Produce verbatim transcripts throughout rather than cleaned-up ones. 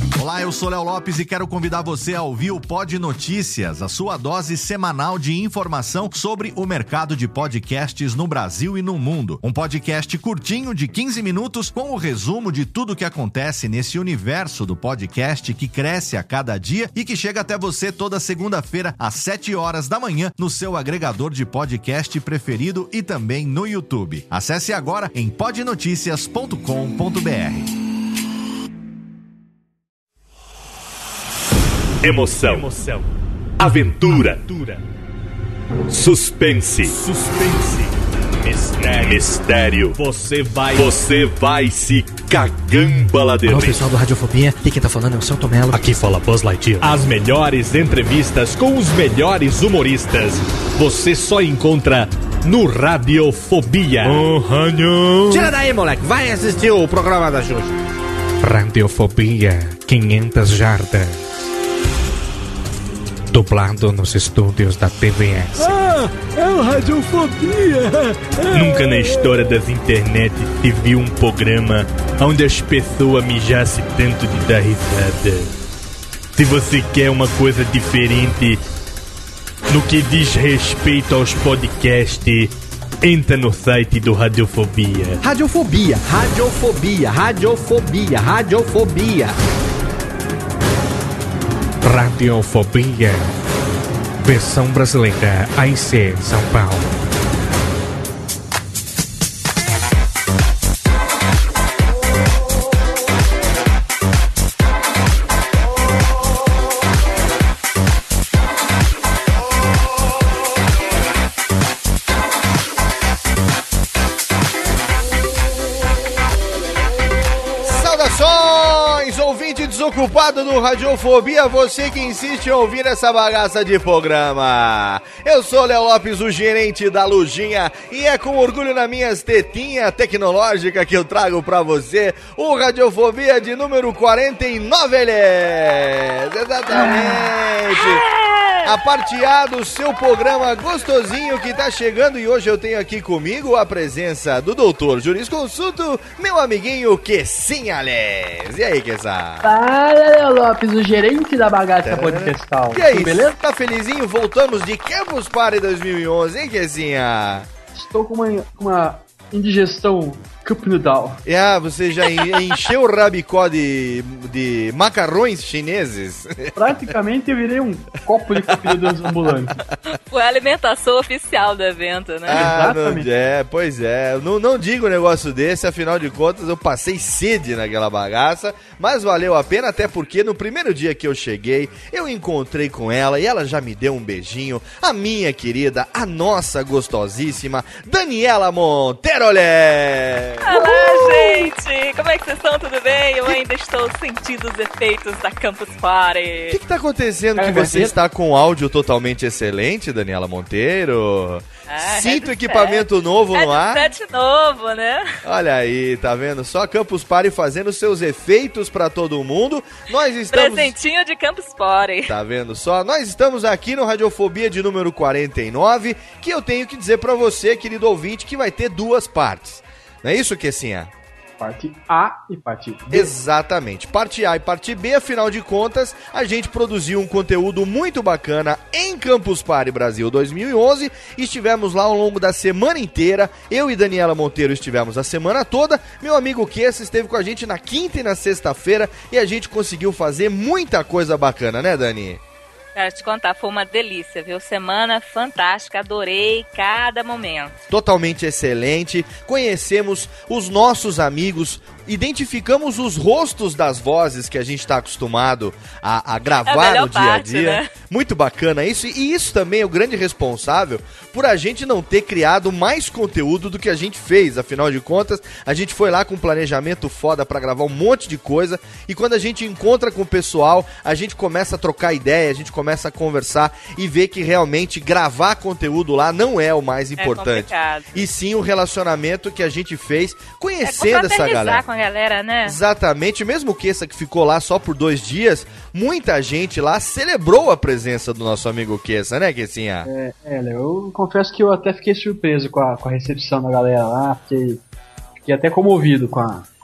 Olá, eu sou Léo Lopes e quero convidar você a ouvir o Pod Notícias, a sua dose semanal de informação sobre o mercado de podcasts no Brasil e no mundo. Um podcast curtinho de quinze minutos com o resumo de tudo que acontece nesse universo do podcast que cresce a cada dia e que chega até você toda segunda-feira às sete horas da manhã no seu agregador de podcast preferido e também no YouTube. Acesse agora em pod noticias ponto com ponto b r. Emoção, Emoção. Aventura, Aventura. Suspense, Suspense. Mistério. Mistério. Você vai, você vai se cagambalader. Olá, pessoal do Radiofobia. Aqui quem tá falando é o Celto Mello. Aqui fala Buzz Lightyear. As melhores entrevistas com os melhores humoristas você só encontra no Radiofobia. Oh, Ranho. Tira daí, moleque. Vai assistir o programa da Xuxa. Radiofobia, quinhentas jardas. Dublado nos estúdios da T V S. Ah, é o Radiofobia! É. Nunca na história das internet se viu um programa onde as pessoas mijassem tanto de dar risada. Se você quer uma coisa diferente no que diz respeito aos podcasts, entra no site do Radiofobia. Radiofobia, Radiofobia, Radiofobia, Radiofobia. Radiofobia, versão brasileira, A I C, São Paulo. Desocupado do Radiofobia, você que insiste em ouvir essa bagaça de programa. Eu sou Léo Lopes, o gerente da Lujinha, e é com orgulho nas minhas tetinhas tecnológicas que eu trago pra você o Radiofobia de número quarenta e nove, eles. Exatamente. A parte A do seu programa gostosinho que tá chegando, e hoje eu tenho aqui comigo a presença do doutor Jurisconsulto, meu amiguinho Quessinha Les. E aí, Quessa? Fala, Léo Lopes, o gerente da bagaça podcastal. E aí, beleza? Tá felizinho? Voltamos de Campus Party dois mil e onze, hein, Quessinha? Estou com uma, uma indigestão cup noodle. Ah, você já encheu o rabicó de, de macarrões chineses? Praticamente eu virei um copo de cup noodles ambulante. Foi a alimentação oficial do evento, né? Ah, Exatamente. Não, é, pois é. Não, não digo um negócio desse, afinal de contas eu passei sede naquela bagaça, mas valeu a pena, até porque no primeiro dia que eu cheguei, eu encontrei com ela e ela já me deu um beijinho. A minha querida, a nossa gostosíssima Daniela Monteiro-Lé. Olá, gente! Como é que vocês estão? Tudo bem? Eu ainda estou sentindo os efeitos da Campus Party. O que, que tá acontecendo que É, você é. está com áudio totalmente excelente, Daniela Monteiro? Ah, Sinto headset. equipamento novo no ar. Headset novo, né? Olha aí, tá vendo? Só Campus Party fazendo seus efeitos pra todo mundo. Nós estamos... Presentinho de Campus Party. Tá vendo só? Nós estamos aqui no Radiofobia de número quarenta e nove, que eu tenho que dizer pra você, querido ouvinte, que vai ter duas partes. Não é isso, Quessinha? Parte A e parte B. Exatamente. Parte A e parte B, afinal de contas, a gente produziu um conteúdo muito bacana em Campus Party Brasil dois mil e onze. Estivemos lá ao longo da semana inteira. Eu e Daniela Monteiro estivemos a semana toda. Meu amigo Kessa esteve com a gente na quinta e na sexta-feira e a gente conseguiu fazer muita coisa bacana, né, Dani? Quero te contar, foi uma delícia, viu? Semana fantástica, adorei cada momento. Totalmente excelente. Conhecemos os nossos amigos, identificamos os rostos das vozes que a gente está acostumado a, a gravar É a no dia parte, a dia. né? Muito bacana isso. E isso também é o grande responsável por a gente não ter criado mais conteúdo do que a gente fez. Afinal de contas, a gente foi lá com um planejamento foda para gravar um monte de coisa. E quando a gente encontra com o pessoal, a gente começa a trocar ideia, a gente começa a conversar e ver que realmente gravar conteúdo lá não é o mais importante. complicado. E sim o relacionamento que a gente fez É conhecendo essa galera. com a galera, né? Exatamente, mesmo que essa que ficou lá só por dois dias, muita gente lá celebrou a presença do nosso amigo Kessa, né, Kessinha? É, é, Léo, eu confesso que eu até fiquei surpreso com a, com a recepção da galera lá, fiquei, fiquei até comovido com a, com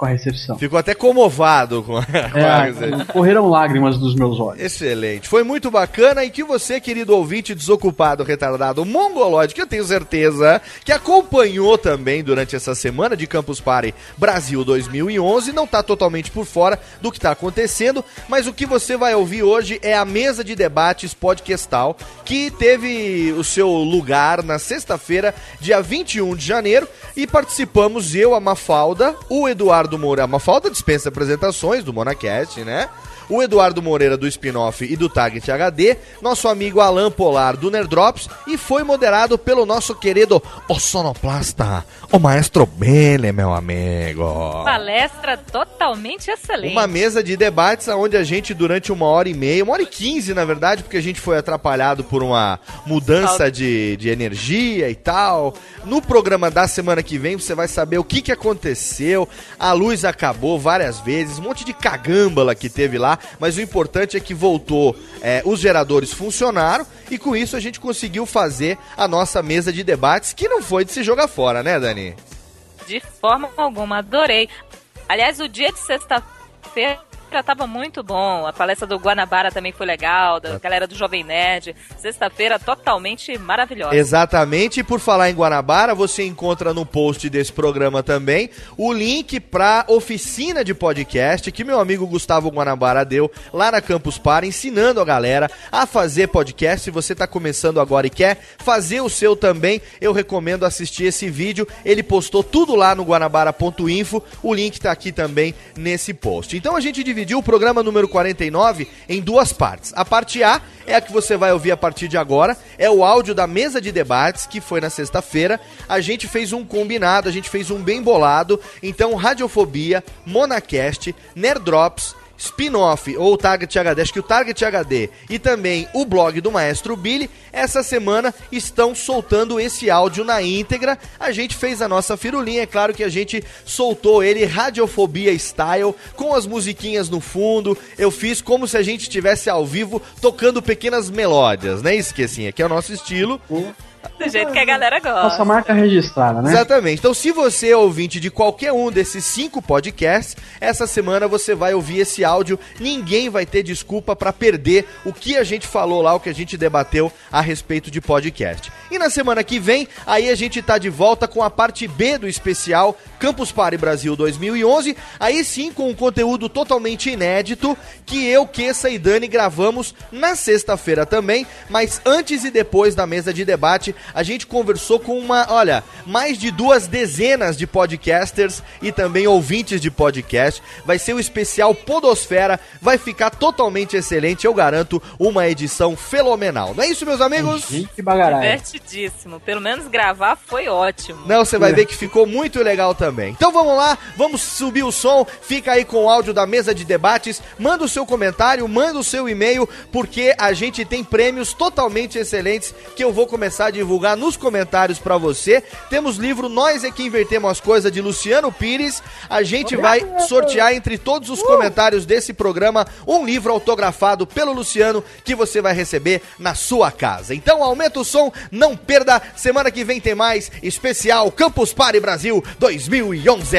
com a recepção. Ficou até comovado com a, com a É, correram lágrimas dos meus olhos. Excelente, foi muito bacana e que você, querido ouvinte desocupado, retardado, mongolóide, que eu tenho certeza que acompanhou também durante essa semana de Campus Party Brasil dois mil e onze, não tá totalmente por fora do que tá acontecendo, mas o que você vai ouvir hoje é a mesa de debates podcastal, que teve o seu lugar na sexta-feira, dia vinte e um de janeiro, e participamos eu, a Mafalda, o Eduardo Moura, a Mafalda dispensa apresentações do Monacast, né? O Eduardo Moreira do Spinoff e do Target H D, nosso amigo Alan Polar do Nerdrops, e foi moderado pelo nosso querido o sonoplasta, o Maestro Billy, meu amigo. Palestra totalmente excelente. Uma mesa de debates onde a gente, durante uma hora e meia, uma hora e quinze, na verdade, porque a gente foi atrapalhado por uma mudança de, de energia e tal. No programa da semana que vem, você vai saber o que, que aconteceu. A luz acabou várias vezes, um monte de cagâmbala que teve lá. Mas o importante é que voltou, é, os geradores funcionaram e com isso a gente conseguiu fazer a nossa mesa de debates, que não foi de se jogar fora, né, Dani? De forma alguma, adorei. Aliás, o dia de sexta-feira tava muito bom. A palestra do Guanabara também foi legal, da galera do Jovem Nerd. Sexta-feira totalmente maravilhosa. Exatamente, e por falar em Guanabara, você encontra no post desse programa também o link pra oficina de podcast que meu amigo Gustavo Guanabara deu lá na Campus Party, ensinando a galera a fazer podcast. Se você tá começando agora e quer fazer o seu também, eu recomendo assistir esse vídeo. Ele postou tudo lá no guanabara ponto info, o link tá aqui também nesse post. Então a gente dividiu o programa número quarenta e nove em duas partes. A parte A é a que você vai ouvir a partir de agora, é o áudio da mesa de debates, que foi na sexta-feira. A gente fez um combinado, a gente fez um bem bolado. Então, Radiofobia, Monacast, Nerdrops, Spinoff ou Target H D, acho que o Target H D e também o blog do Maestro Billy, essa semana estão soltando esse áudio na íntegra. A gente fez a nossa firulinha, é claro que a gente soltou ele Radiofobia Style, com as musiquinhas no fundo. Eu fiz como se a gente estivesse ao vivo tocando pequenas melódias, né? Isso que assim, aqui é o nosso estilo. Do jeito que a galera gosta. Nossa marca registrada, né? Exatamente. Então, se você é ouvinte de qualquer um desses cinco podcasts, essa semana você vai ouvir esse áudio. Ninguém vai ter desculpa pra perder o que a gente falou lá, o que a gente debateu a respeito de podcast. E na semana que vem, aí a gente tá de volta com a parte B do especial Campus Party Brasil dois mil e onze. Aí sim, com um conteúdo totalmente inédito, que eu, Kessa e Dani gravamos na sexta-feira também. Mas antes e depois da mesa de debate, a gente conversou com uma, olha, mais de duas dezenas de podcasters e também ouvintes de podcast. Vai ser o especial Podosfera, vai ficar totalmente excelente, eu garanto, uma edição fenomenal. Não é isso, meus amigos? Gente, bagaraia. Divertidíssimo. Pelo menos gravar foi ótimo. Não, você vai ver que ficou muito legal também. Então vamos lá, vamos subir o som, fica aí com o áudio da mesa de debates, manda o seu comentário, manda o seu e-mail, porque a gente tem prêmios totalmente excelentes que eu vou começar a divulgar nos comentários pra você. Temos livro Nós é que Invertemos as Coisas, de Luciano Pires. A gente vai sortear entre todos os comentários desse programa um livro autografado pelo Luciano que você vai receber na sua casa. Então aumenta o som, não perda, semana que vem tem mais especial Campus Party Brasil dois mil e onze.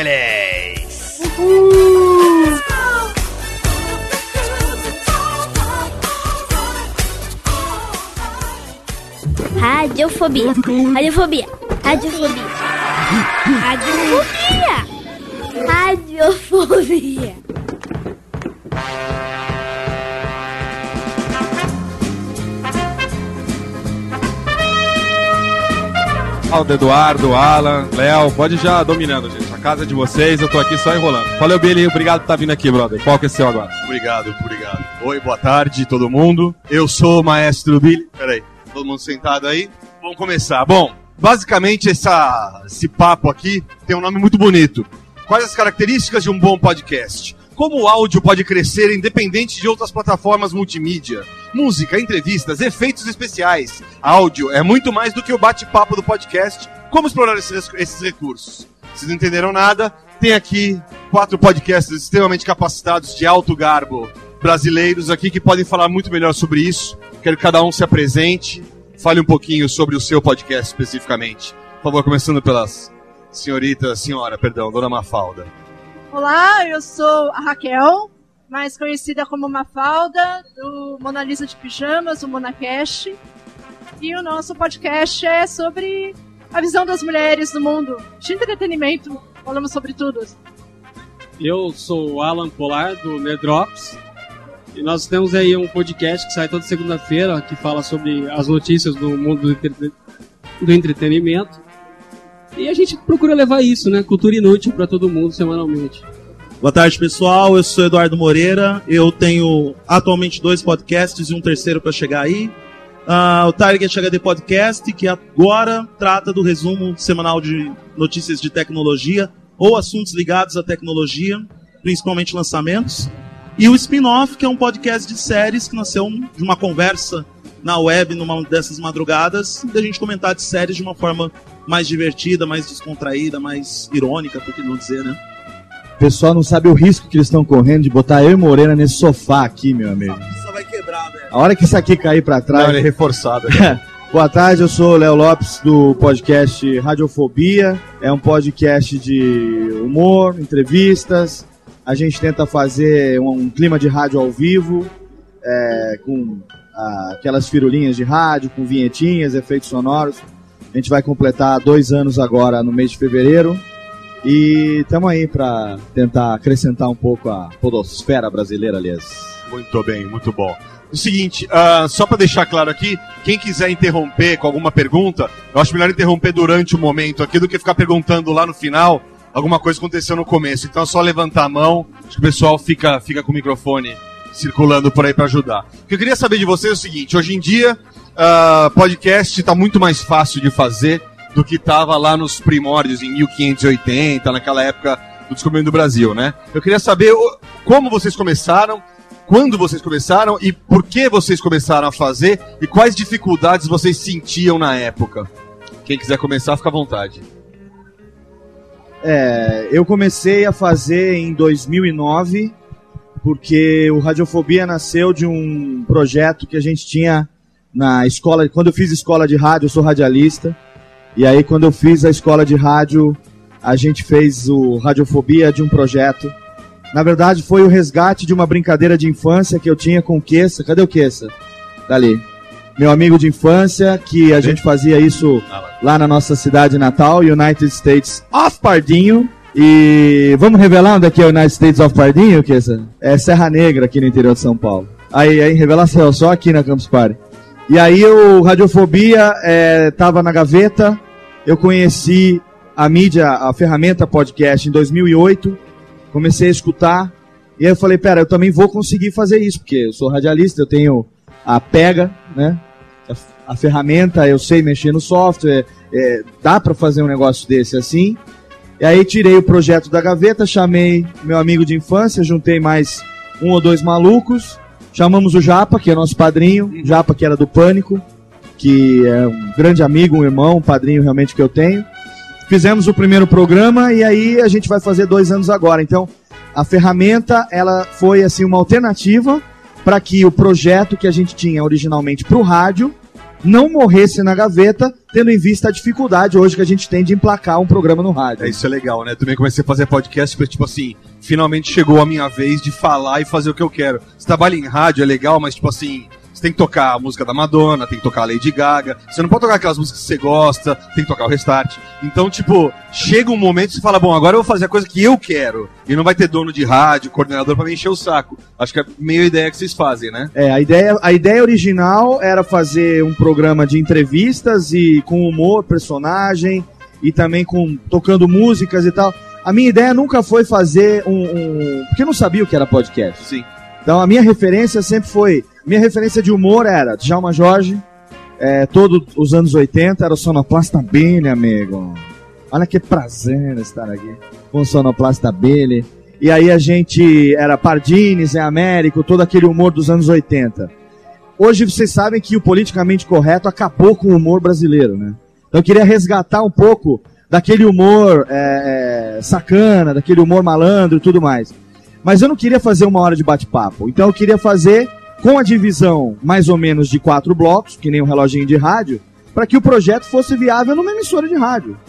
Uhul. Radiofobia. Radiofobia. Radiofobia. Radiofobia. Radiofobia. Aldo, Eduardo, Alan, Léo, pode ir já dominando, gente. A casa é de vocês, eu tô aqui só enrolando. Valeu, Billy, obrigado por estar vindo aqui, brother. Qual que é o seu agora? Obrigado, obrigado. Oi, boa tarde, todo mundo. Eu sou o Maestro Billy. Peraí, todo mundo sentado aí? Vamos começar. Bom, basicamente essa, esse papo aqui tem um nome muito bonito. Quais as características de um bom podcast? Como o áudio pode crescer independente de outras plataformas multimídia? Música, entrevistas, efeitos especiais. Áudio é muito mais do que o bate-papo do podcast. Como explorar esses, esses recursos? Vocês não entenderam nada? Tem aqui quatro podcasters extremamente capacitados de alto garbo brasileiros aqui que podem falar muito melhor sobre isso. Quero que cada um se apresente, fale um pouquinho sobre o seu podcast especificamente. Por favor, começando pelas senhorita, senhora, perdão, dona Mafalda. Olá, eu sou a Raquel, mais conhecida como Mafalda, do Mona Lisa de Pijamas, o Monacast. E o nosso podcast é sobre a visão das mulheres no mundo de entretenimento. Falamos sobre tudo. Eu sou o Alan Polar, do Nerdrops. E nós temos aí um podcast que sai toda segunda-feira, que fala sobre as notícias do mundo do, entre... do entretenimento. E a gente procura levar isso, né? Cultura inútil para todo mundo semanalmente. Boa tarde, pessoal. Eu sou Eduardo Moreira. Eu tenho atualmente dois podcasts e um terceiro para chegar aí. Uh, o Target H D Podcast, que agora trata do resumo semanal de notícias de tecnologia ou assuntos ligados à tecnologia, principalmente lançamentos. E o Spin-Off, que é um podcast de séries que nasceu de uma conversa na web, numa dessas madrugadas, da gente comentar de séries de uma forma mais divertida, mais descontraída, mais irônica, por que não dizer, né? O pessoal não sabe o risco que eles estão correndo de botar eu e Moreira nesse sofá aqui, meu amigo. Só vai quebrar, velho. A hora que isso aqui cair pra trás... Não, ele é reforçado. Boa tarde, eu sou o Léo Lopes do podcast Radiofobia. É um podcast de humor, entrevistas. A gente tenta fazer um, um clima de rádio ao vivo, é, com ah, aquelas firulinhas de rádio, com vinhetinhas, efeitos sonoros. A gente vai completar dois anos agora no mês de fevereiro. E estamos aí para tentar acrescentar um pouco a podosfera brasileira, aliás. Muito bem, muito bom. O seguinte, uh, só para deixar claro aqui, quem quiser interromper com alguma pergunta, eu acho melhor interromper durante o momento aqui do que ficar perguntando lá no final alguma coisa aconteceu no começo. Então é só levantar a mão, acho que o pessoal fica, fica com o microfone circulando por aí para ajudar. O que eu queria saber de vocês é o seguinte, hoje em dia, uh, podcast está muito mais fácil de fazer do que estava lá nos primórdios, em mil quinhentos e oitenta, naquela época do descobrimento do Brasil, né? Eu queria saber como vocês começaram, quando vocês começaram e por que vocês começaram a fazer e quais dificuldades vocês sentiam na época. Quem quiser começar, fica à vontade. É, eu comecei a fazer em dois mil e nove, porque o Radiofobia nasceu de um projeto que a gente tinha na escola. Quando eu fiz escola de rádio, eu sou radialista. E aí, quando eu fiz a escola de rádio, a gente fez o Radiofobia de um projeto. Na verdade, foi o resgate de uma brincadeira de infância que eu tinha com o Queça. Cadê o Queça? Tá ali. Meu amigo de infância, que a gente fazia isso lá na nossa cidade natal, United States of Pardinho. E vamos revelar onde é que é o United States of Pardinho, Queça? É Serra Negra, aqui no interior de São Paulo. Aí, aí revelação, só aqui na Campus Party. E aí o Radiofobia estava é, na gaveta, eu conheci a mídia, a ferramenta podcast em dois mil e oito, comecei a escutar, e aí eu falei, pera, eu também vou conseguir fazer isso, porque eu sou radialista, eu tenho a pega, né, a, a ferramenta, eu sei mexer no software, é, dá para fazer um negócio desse assim. E aí tirei o projeto da gaveta, chamei meu amigo de infância, juntei mais um ou dois malucos, chamamos o Japa, que é nosso padrinho, Japa que era do Pânico, que é um grande amigo, um irmão, um padrinho realmente que eu tenho. Fizemos o primeiro programa e aí a gente vai fazer dois anos agora. Então, a ferramenta, ela foi assim uma alternativa para que o projeto que a gente tinha originalmente para o rádio não morresse na gaveta, tendo em vista a dificuldade hoje que a gente tem de emplacar um programa no rádio. É, isso é legal, né? Também comecei a fazer podcast porque, tipo assim, finalmente chegou a minha vez de falar e fazer o que eu quero. Você trabalha em rádio, é legal, mas, tipo assim, você tem que tocar a música da Madonna, tem que tocar a Lady Gaga, você não pode tocar aquelas músicas que você gosta, tem que tocar o Restart. Então, tipo, chega um momento que você fala, bom, agora eu vou fazer a coisa que eu quero. E não vai ter dono de rádio, coordenador pra me encher o saco. Acho que é meio a ideia que vocês fazem, né? É, a ideia, a ideia original era fazer um programa de entrevistas e com humor, personagem, e também com tocando músicas e tal. A minha ideia nunca foi fazer um... um... porque eu não sabia o que era podcast. Sim. Então a minha referência sempre foi... Minha referência de humor era Djalma Jorge, é, todos os anos oitenta, era o Sonoplasta Billy, amigo. Olha que prazer estar aqui com o Sonoplasta Billy. E aí a gente era Pardini, Zé Américo, todo aquele humor dos anos oitenta. Hoje vocês sabem que o politicamente correto acabou com o humor brasileiro, né? Então eu queria resgatar um pouco daquele humor é, é, sacana, daquele humor malandro e tudo mais. Mas eu não queria fazer uma hora de bate-papo. Então eu queria fazer com a divisão mais ou menos de quatro blocos, que nem um reloginho de rádio, para que o projeto fosse viável numa emissora de rádio.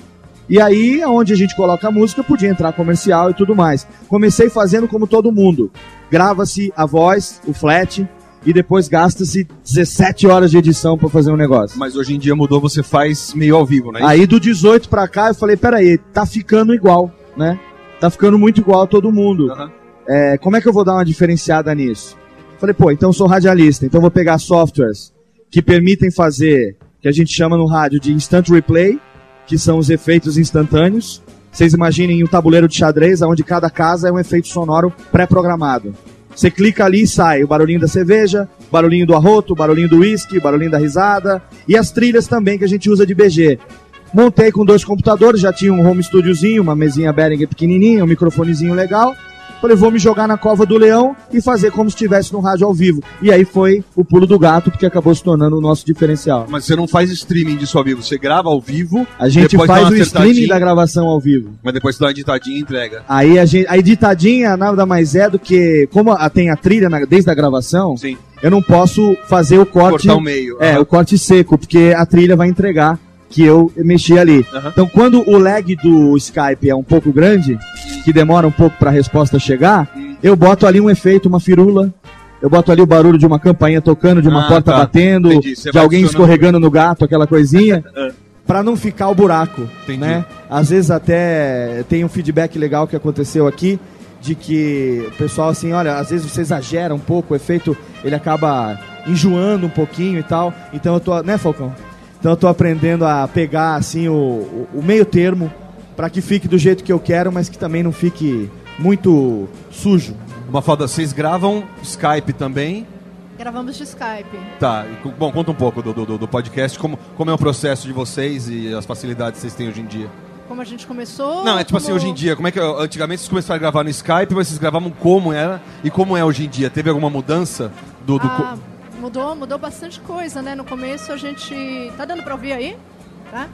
E aí, onde a gente coloca a música, podia entrar comercial e tudo mais. Comecei fazendo como todo mundo. Grava-se a voz, o flat, e depois gasta-se dezessete horas de edição pra fazer um negócio. Mas hoje em dia mudou, você faz meio ao vivo, né? Aí do dezoito pra cá, eu falei, peraí, tá ficando igual, né? Tá ficando muito igual a todo mundo. Uhum. É, como é que eu vou dar uma diferenciada nisso? Falei, pô, então eu sou radialista, então eu vou pegar softwares que permitem fazer, que a gente chama no rádio de instant replay, que são os efeitos instantâneos. Vocês imaginem um tabuleiro de xadrez, onde cada casa é um efeito sonoro pré-programado. Você clica ali e sai o barulhinho da cerveja, barulhinho do arroto, barulhinho do uísque, barulhinho da risada, e as trilhas também que a gente usa de B G. Montei com dois computadores, já tinha um home studiozinho, uma mesinha Behringer pequenininha, um microfonezinho legal. Falei, vou me jogar na cova do leão e fazer como se estivesse no rádio ao vivo. E aí foi o pulo do gato, porque acabou se tornando o nosso diferencial. Mas você não faz streaming disso ao vivo, você grava ao vivo. A gente faz o streaming da gravação ao vivo. Mas depois você dá uma editadinha e entrega. Aí a, gente, a editadinha nada mais é do que, como a, tem a trilha na, desde a gravação, sim, eu não posso fazer o corte... Cortar o meio. É, uhum. o corte seco, porque a trilha vai entregar que eu mexi ali. Uhum. Então, quando o lag do Skype é um pouco grande, que demora um pouco para a resposta chegar, uhum, eu boto ali um efeito, uma firula, eu boto ali o barulho de uma campainha tocando, de uma ah, porta tá. batendo, de alguém escorregando no gato, aquela coisinha, para não ficar o buraco. Né? Às vezes até tem um feedback legal que aconteceu aqui, de que o pessoal assim, olha, às vezes você exagera um pouco, o efeito ele acaba enjoando um pouquinho e tal. Então eu tô, né, Falcão? Então eu tô aprendendo a pegar assim o, o, o meio termo para que fique do jeito que eu quero, mas que também não fique muito sujo. Mafalda, vocês gravam Skype também? Gravamos de Skype. Tá, bom, conta um pouco do, do, do podcast, como, como é o processo de vocês e as facilidades que vocês têm hoje em dia. Como a gente começou? Não, é tipo como... assim, hoje em dia, como é que antigamente vocês começaram a gravar no Skype, mas vocês gravavam como era e como é hoje em dia? Teve alguma mudança do... do... Ah, mudou, mudou bastante coisa, né? No começo a gente... Tá dando pra ouvir aí? Tá?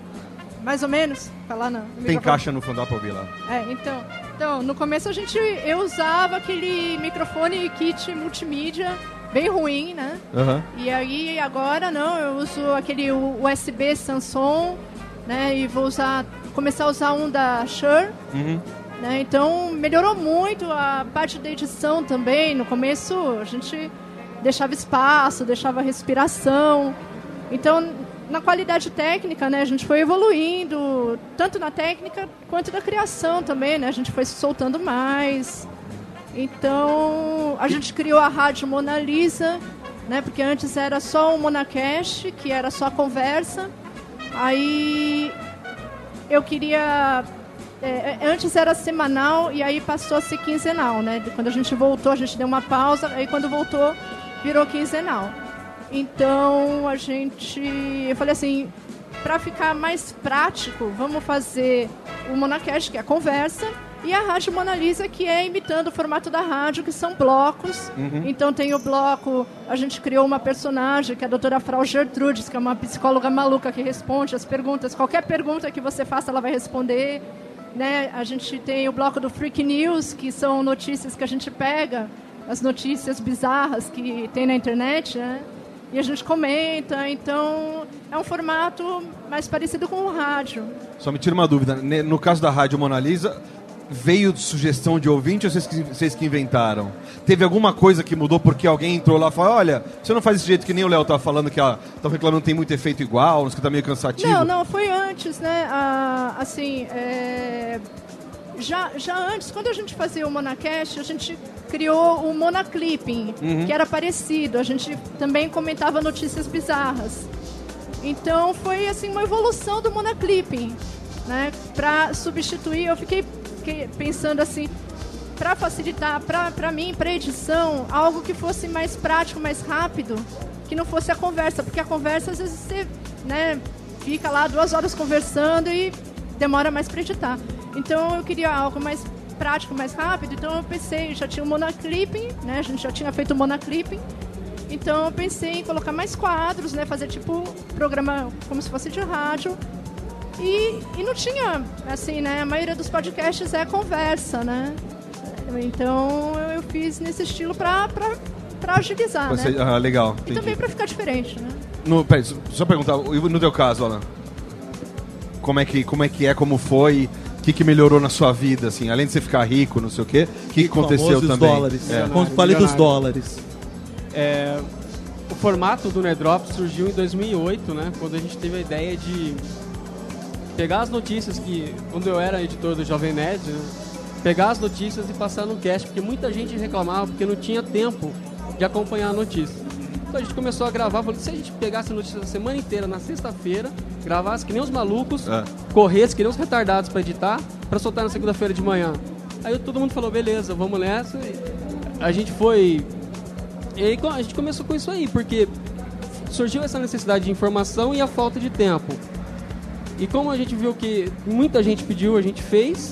Mais ou menos? Falar não. Tem caixa no fundo, dá pra ouvir lá. É, então... Então, no começo a gente... Eu usava aquele microfone kit multimídia bem ruim, né? Uhum. E aí agora não, eu uso aquele U S B Samsung, né? E vou usar... Começar a usar um da Shure. Uhum. Né? Então melhorou muito a parte da edição também. No começo a gente deixava espaço, deixava respiração. Então, na qualidade técnica, né, a gente foi evoluindo, tanto na técnica quanto na criação também, né? A gente foi se soltando mais. Então, a gente criou a Rádio Mona Lisa, né? Porque antes era só o Monacast, que era só conversa. Aí eu queria... É, antes era semanal e aí passou a ser quinzenal, né? Quando a gente voltou, a gente deu uma pausa, aí quando voltou, virou quinzenal. Então, a gente... Eu falei assim, para ficar mais prático, vamos fazer o Monacast, que é a conversa, e a Rádio Mona Lisa, que é imitando o formato da rádio, que são blocos. Uhum. Então, tem o bloco... A gente criou uma personagem, que é a doutora Frau Gertrudes, que é uma psicóloga maluca que responde as perguntas. Qualquer pergunta que você faça, ela vai responder. Né? A gente tem o bloco do Freak News, que são notícias que a gente pega, as notícias bizarras que tem na internet, né? E a gente comenta, então é um formato mais parecido com o rádio. Só me tira uma dúvida, no caso da Rádio Mona Lisa, veio de sugestão de ouvinte ou vocês que, vocês que inventaram? Teve alguma coisa que mudou porque alguém entrou lá e falou, olha, você não faz desse jeito que nem o Léo tá falando, que estão reclamando que tem muito efeito igual, que tá meio cansativo? Não, não, foi antes, né? Ah, assim, é... já, já antes, quando a gente fazia o Monacast, a gente criou o Monaclipping, uhum, que era parecido. A gente também comentava notícias bizarras. Então foi assim uma evolução do Monaclipping, né? Para substituir, eu fiquei, fiquei pensando assim, para facilitar, para mim, para edição, algo que fosse mais prático, mais rápido, que não fosse a conversa, porque a conversa às vezes você, né, fica lá duas horas conversando e demora mais para editar. Então eu queria algo mais prático, mais rápido, então eu pensei, já tinha o Monaclipping, né? A gente já tinha feito o Monaclipping, então eu pensei em colocar mais quadros, né? Fazer tipo programa como se fosse de rádio. E, e não tinha, assim, né? A maioria dos podcasts é conversa, né? Então eu fiz nesse estilo pra, pra, pra agilizar, Você, né? Ah, legal. E também pra ficar diferente, né? No, peraí, só perguntar, no teu caso, Alan, como é que, como é, que é, como foi, o que, que melhorou na sua vida, assim, além de você ficar rico, não sei o quê, o que, que aconteceu também? Dólares. É. Fale dos dólares. É, o formato do Nerdrop surgiu em dois mil e oito, né? Quando a gente teve a ideia de pegar as notícias que, quando eu era editor do Jovem Nerd, né? Pegar as notícias e passar no cast, porque muita gente reclamava porque não tinha tempo de acompanhar a notícia. Então a gente começou a gravar, falou, se a gente pegasse a notícia a semana inteira na sexta-feira, gravasse que nem os malucos, é. corresse que nem os retardados para editar, para soltar na segunda-feira de manhã. Aí todo mundo falou, beleza, vamos nessa. A gente foi... E aí a gente começou com isso aí, porque surgiu essa necessidade de informação e a falta de tempo. E como a gente viu que muita gente pediu, a gente fez.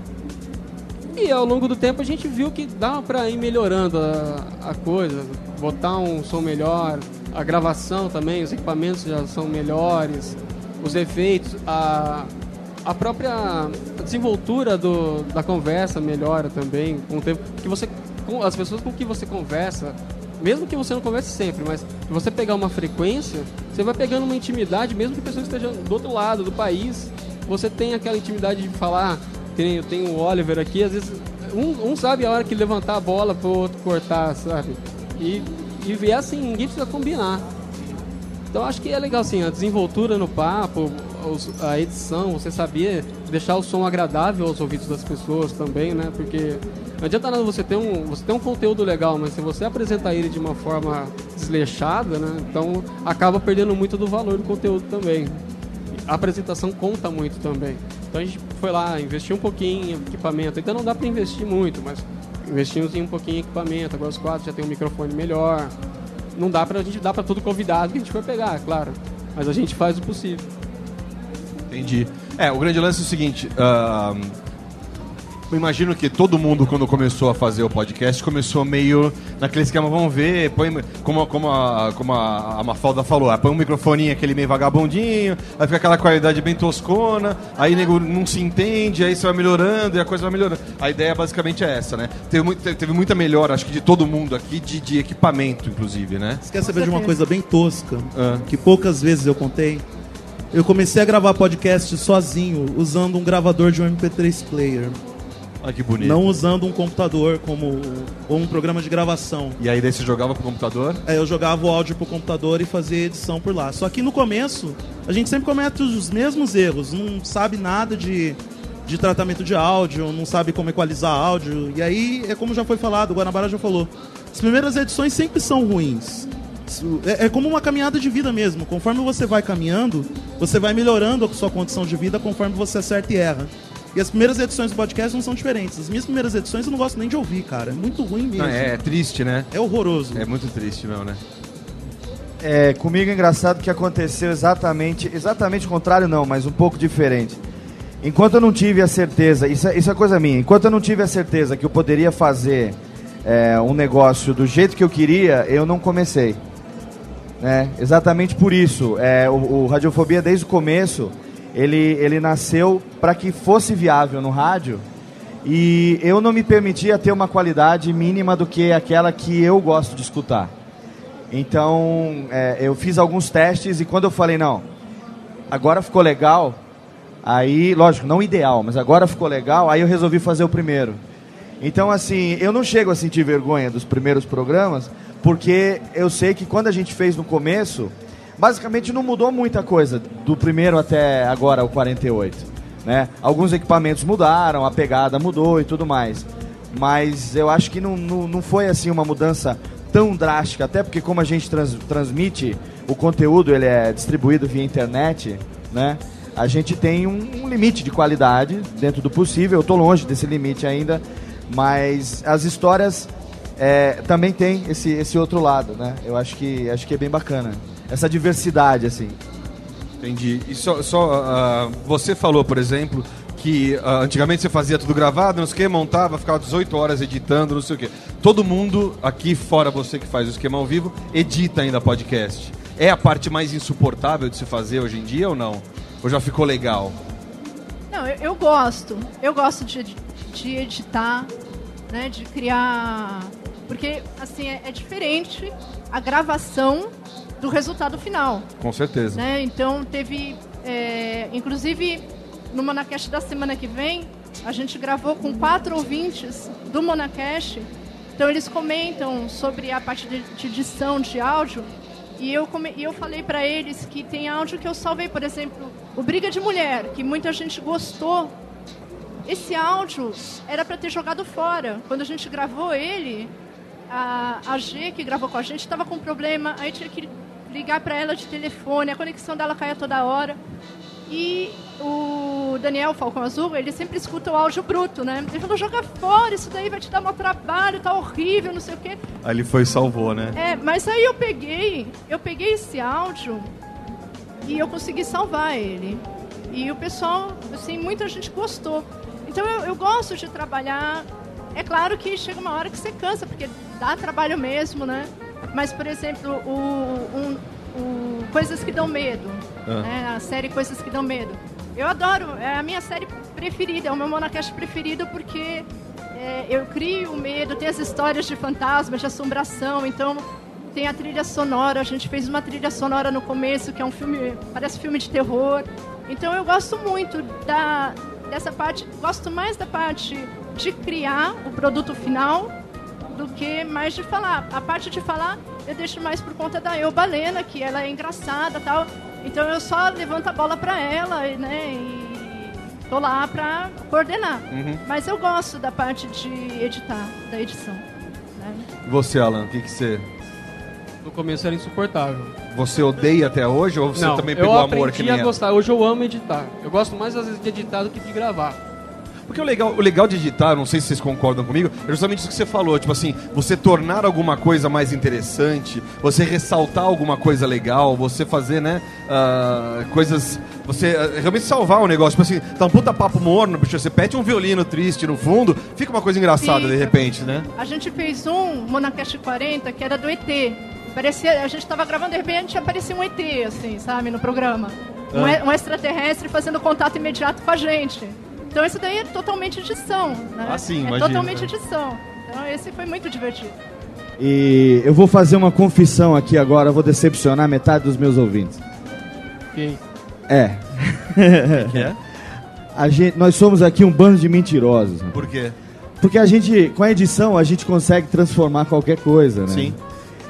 E ao longo do tempo a gente viu que dá pra ir melhorando a, a coisa, botar um som melhor, a gravação também, os equipamentos já são melhores, os efeitos, a, a própria desenvoltura do, da conversa melhora também com o tempo. Que você, com as pessoas com que você conversa, mesmo que você não converse sempre, mas se você pegar uma frequência, você vai pegando uma intimidade, mesmo que a pessoa esteja do outro lado do país, você tem aquela intimidade de falar. Eu tenho o Oliver aqui, às vezes um, um sabe a hora que levantar a bola para o outro cortar, sabe? E, e é assim, ninguém precisa combinar. Então acho que é legal assim, a desenvoltura no papo, a edição, você saber deixar o som agradável aos ouvidos das pessoas também, né? Porque não adianta nada você ter um, você ter um conteúdo legal, mas se você apresentar ele de uma forma desleixada, né? Então acaba perdendo muito do valor do conteúdo também. A apresentação conta muito também. Então a gente foi lá, investiu um pouquinho em equipamento. Ainda não dá para investir muito, mas investimos em um pouquinho em equipamento. Agora os quatro já tem um microfone melhor. Não dá pra gente dar para todo convidado que a gente for pegar, é claro. Mas a gente faz o possível. Entendi. É, o grande lance é o seguinte... Uh... Eu imagino que todo mundo, quando começou a fazer o podcast, começou meio naquele esquema, vamos ver, põe, como, como, a, como a, a Mafalda falou, põe um microfoninho, aquele meio vagabundinho, aí fica aquela qualidade bem toscona, aí nego não se entende, aí você vai melhorando e a coisa vai melhorando. A ideia basicamente é essa, né? Teve, teve muita melhora, acho que de todo mundo aqui, de, de equipamento, inclusive, né? Você quer saber de uma coisa bem tosca, ah. que poucas vezes eu contei? Eu comecei a gravar podcast sozinho, usando um gravador de um M P três player. Ah, que bonito. Não usando um computador como ou um programa de gravação. E aí daí você jogava pro computador? É, eu jogava o áudio pro computador e fazia edição por lá. Só que no começo, a gente sempre comete os mesmos erros. Não sabe nada de, de tratamento de áudio, não sabe como equalizar áudio. E aí, é como já foi falado, o Guanabara já falou. As primeiras edições sempre são ruins. É, é como uma caminhada de vida mesmo. Conforme você vai caminhando, você vai melhorando a sua condição de vida conforme você acerta e erra. E as primeiras edições do podcast não são diferentes. As minhas primeiras edições eu não gosto nem de ouvir, cara. É muito ruim mesmo. Não, é, é triste, né? É horroroso. É muito triste mesmo, né? É, comigo é engraçado que aconteceu exatamente, exatamente o contrário não, mas um pouco diferente. Enquanto eu não tive a certeza, isso é, isso é coisa minha, enquanto eu não tive a certeza que eu poderia fazer é, um negócio do jeito que eu queria, eu não comecei. Né? Exatamente por isso. É, o, o Radiofobia, desde o começo... Ele, ele nasceu para que fosse viável no rádio e eu não me permitia ter uma qualidade mínima do que aquela que eu gosto de escutar. Então, é, eu fiz alguns testes e quando eu falei, não, agora ficou legal, aí, lógico, não ideal, mas agora ficou legal, aí eu resolvi fazer o primeiro. Então, assim, eu não chego a sentir vergonha dos primeiros programas, porque eu sei que quando a gente fez no começo... Basicamente não mudou muita coisa do primeiro até agora, o quarenta e oito. Né? Alguns equipamentos mudaram, a pegada mudou e tudo mais. Mas eu acho que não, não, não foi assim uma mudança tão drástica, até porque como a gente trans, transmite o conteúdo, ele é distribuído via internet, né? A gente tem um, um limite de qualidade dentro do possível. Eu estou longe desse limite ainda, mas as histórias é, também tem esse, esse outro lado, né? Eu acho que, acho que é bem bacana. Essa diversidade, assim. Entendi. E só, só uh, você falou, por exemplo, que uh, antigamente você fazia tudo gravado, não sei o que, montava, ficava dezoito horas editando, não sei o que. Todo mundo, aqui fora você que faz o esquema ao vivo, edita ainda podcast. É a parte mais insuportável de se fazer hoje em dia ou não? Ou já ficou legal? Não, eu, eu gosto. Eu gosto de, de editar, né, de criar... Porque, assim, é, é diferente a gravação... do resultado final. Com certeza. Né? Então, teve É, inclusive, no Monacast da semana que vem, a gente gravou com quatro ouvintes do Monacast. Então, eles comentam sobre a parte de, de edição de áudio. E eu, come, e eu falei para eles que tem áudio que eu salvei, por exemplo, o Briga de Mulher, que muita gente gostou. Esse áudio era para ter jogado fora. Quando a gente gravou ele, a, a G, que gravou com a gente, estava com problema. Aí tinha que ligar para ela de telefone, a conexão dela caía toda hora. E o Daniel Falcão Azul, ele sempre escuta o áudio bruto, né? Ele falou, joga fora, isso daí vai te dar mau trabalho, tá horrível, não sei o quê. Aí ele foi e salvou, né? É, mas aí eu peguei, eu peguei esse áudio e eu consegui salvar ele. E o pessoal, assim, muita gente gostou. Então eu, eu gosto de trabalhar. É claro que chega uma hora que você cansa, porque dá trabalho mesmo, né? Mas, por exemplo, o, um, o Coisas que Dão Medo, ah. né? A série Coisas que Dão Medo. Eu adoro, é a minha série preferida, é o meu Monacast preferido, porque é, eu crio o medo, tem as histórias de fantasmas, de assombração, então tem a trilha sonora, a gente fez uma trilha sonora no começo, que é um filme, parece filme de terror. Então eu gosto muito da, dessa parte, gosto mais da parte de criar o produto final do que mais de falar. A parte de falar eu deixo mais por conta da Eu Balena, que ela é engraçada e tal. Então eu só levanto a bola pra ela, né, e tô lá pra coordenar. Uhum. Mas eu gosto da parte de editar, da edição. Né? E você, Alan, o que que você... No começo era insuportável. Você odeia até hoje ou você Não, também pegou amor que nem eu aprendi a ela? gostar. Hoje eu amo editar. Eu gosto mais às vezes de editar do que de gravar. Porque o legal, o legal de editar, não sei se vocês concordam comigo, é justamente isso que você falou, tipo assim, você tornar alguma coisa mais interessante, você ressaltar alguma coisa legal, você fazer, né, uh, coisas, você uh, realmente salvar um negócio, tipo assim, tá um puta papo morno, bicho, você pede um violino triste no fundo, fica uma coisa engraçada Sim. de repente, né? A gente fez um Monacast quarenta que era do E T, parecia, a gente tava gravando, de repente aparecia um E T, assim, sabe, no programa, ah. um, um extraterrestre fazendo contato imediato com a gente. Então isso daí é totalmente edição, né? Ah, sim, é imagino, totalmente né? edição. Então esse foi muito divertido. E eu vou fazer uma confissão aqui agora, eu vou decepcionar metade dos meus ouvintes. Quem? É. que é? A gente, nós somos aqui um bando de mentirosos. Né? Por quê? Porque a gente, com a edição, a gente consegue transformar qualquer coisa, né? Sim.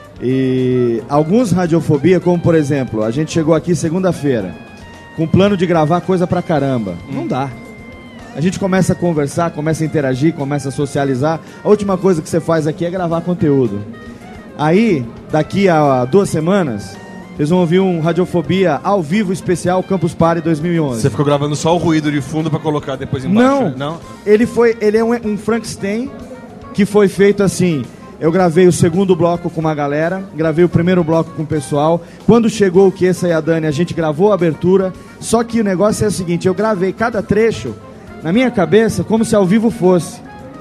E alguns Radiofobia, como por exemplo, a gente chegou aqui segunda-feira com plano de gravar coisa pra caramba. Hum. Não dá. A gente começa a conversar, começa a interagir, começa a socializar. A última coisa que você faz aqui é gravar conteúdo. Aí, daqui a duas semanas, vocês vão ouvir um Radiofobia ao vivo especial Campus Party dois mil e onze. Você ficou gravando só o ruído de fundo pra colocar depois embaixo? Não, Não? Ele, foi, ele é um, um Frankenstein que foi feito assim. Eu gravei o segundo bloco com uma galera, gravei o primeiro bloco com o pessoal. Quando chegou o Kessa e a Dani, a gente gravou a abertura. Só que o negócio é o seguinte, eu gravei cada trecho na minha cabeça como se ao vivo fosse.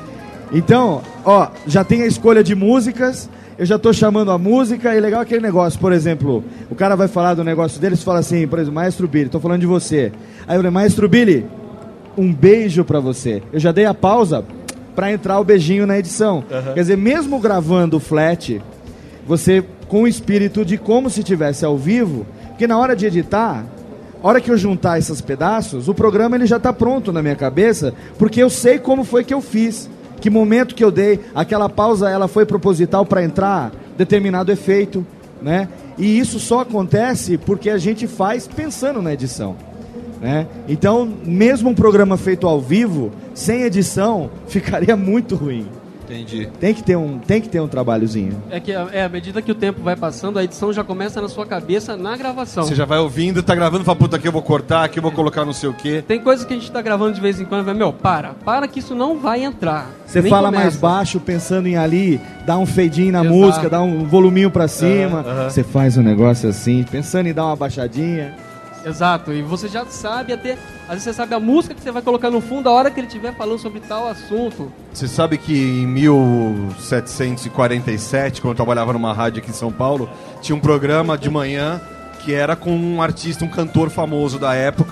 Então, ó, já tem a escolha de músicas, eu já tô chamando a música, e legal aquele negócio, por exemplo, o cara vai falar do negócio dele, você fala assim, por exemplo, Maestro Billy, tô falando de você. Aí eu falei, Maestro Billy, um beijo pra você. Eu já dei a pausa pra entrar o beijinho na edição. Uhum. Quer dizer, mesmo gravando flat, você com o espírito de como se tivesse ao vivo, porque na hora de editar, a hora que eu juntar esses pedaços, o programa ele já está pronto na minha cabeça, porque eu sei como foi que eu fiz, que momento que eu dei, aquela pausa ela foi proposital para entrar determinado efeito, né? E isso só acontece porque a gente faz pensando na edição, né? Então, mesmo um programa feito ao vivo, sem edição, ficaria muito ruim. Entendi. Tem que ter um, tem que ter um trabalhozinho. É que é, à medida que o tempo vai passando, a edição já começa na sua cabeça na gravação. Você já vai ouvindo, tá gravando, fala, puta, aqui eu vou cortar, aqui eu vou colocar não sei o quê. Tem coisas que a gente tá gravando de vez em quando, vai, meu, para, para que isso não vai entrar. Você Nem fala começa. mais baixo, pensando em ali, dar um fade-in na Exato. música, dar um voluminho pra cima. Uhum, uhum. Você faz um negócio assim, pensando em dar uma baixadinha. Exato, e você já sabe até, às vezes você sabe a música que você vai colocar no fundo a hora que ele estiver falando sobre tal assunto. Você sabe que em mil setecentos e quarenta e sete, quando eu trabalhava numa rádio aqui em São Paulo, tinha um programa de manhã que era com um artista, um cantor famoso da época,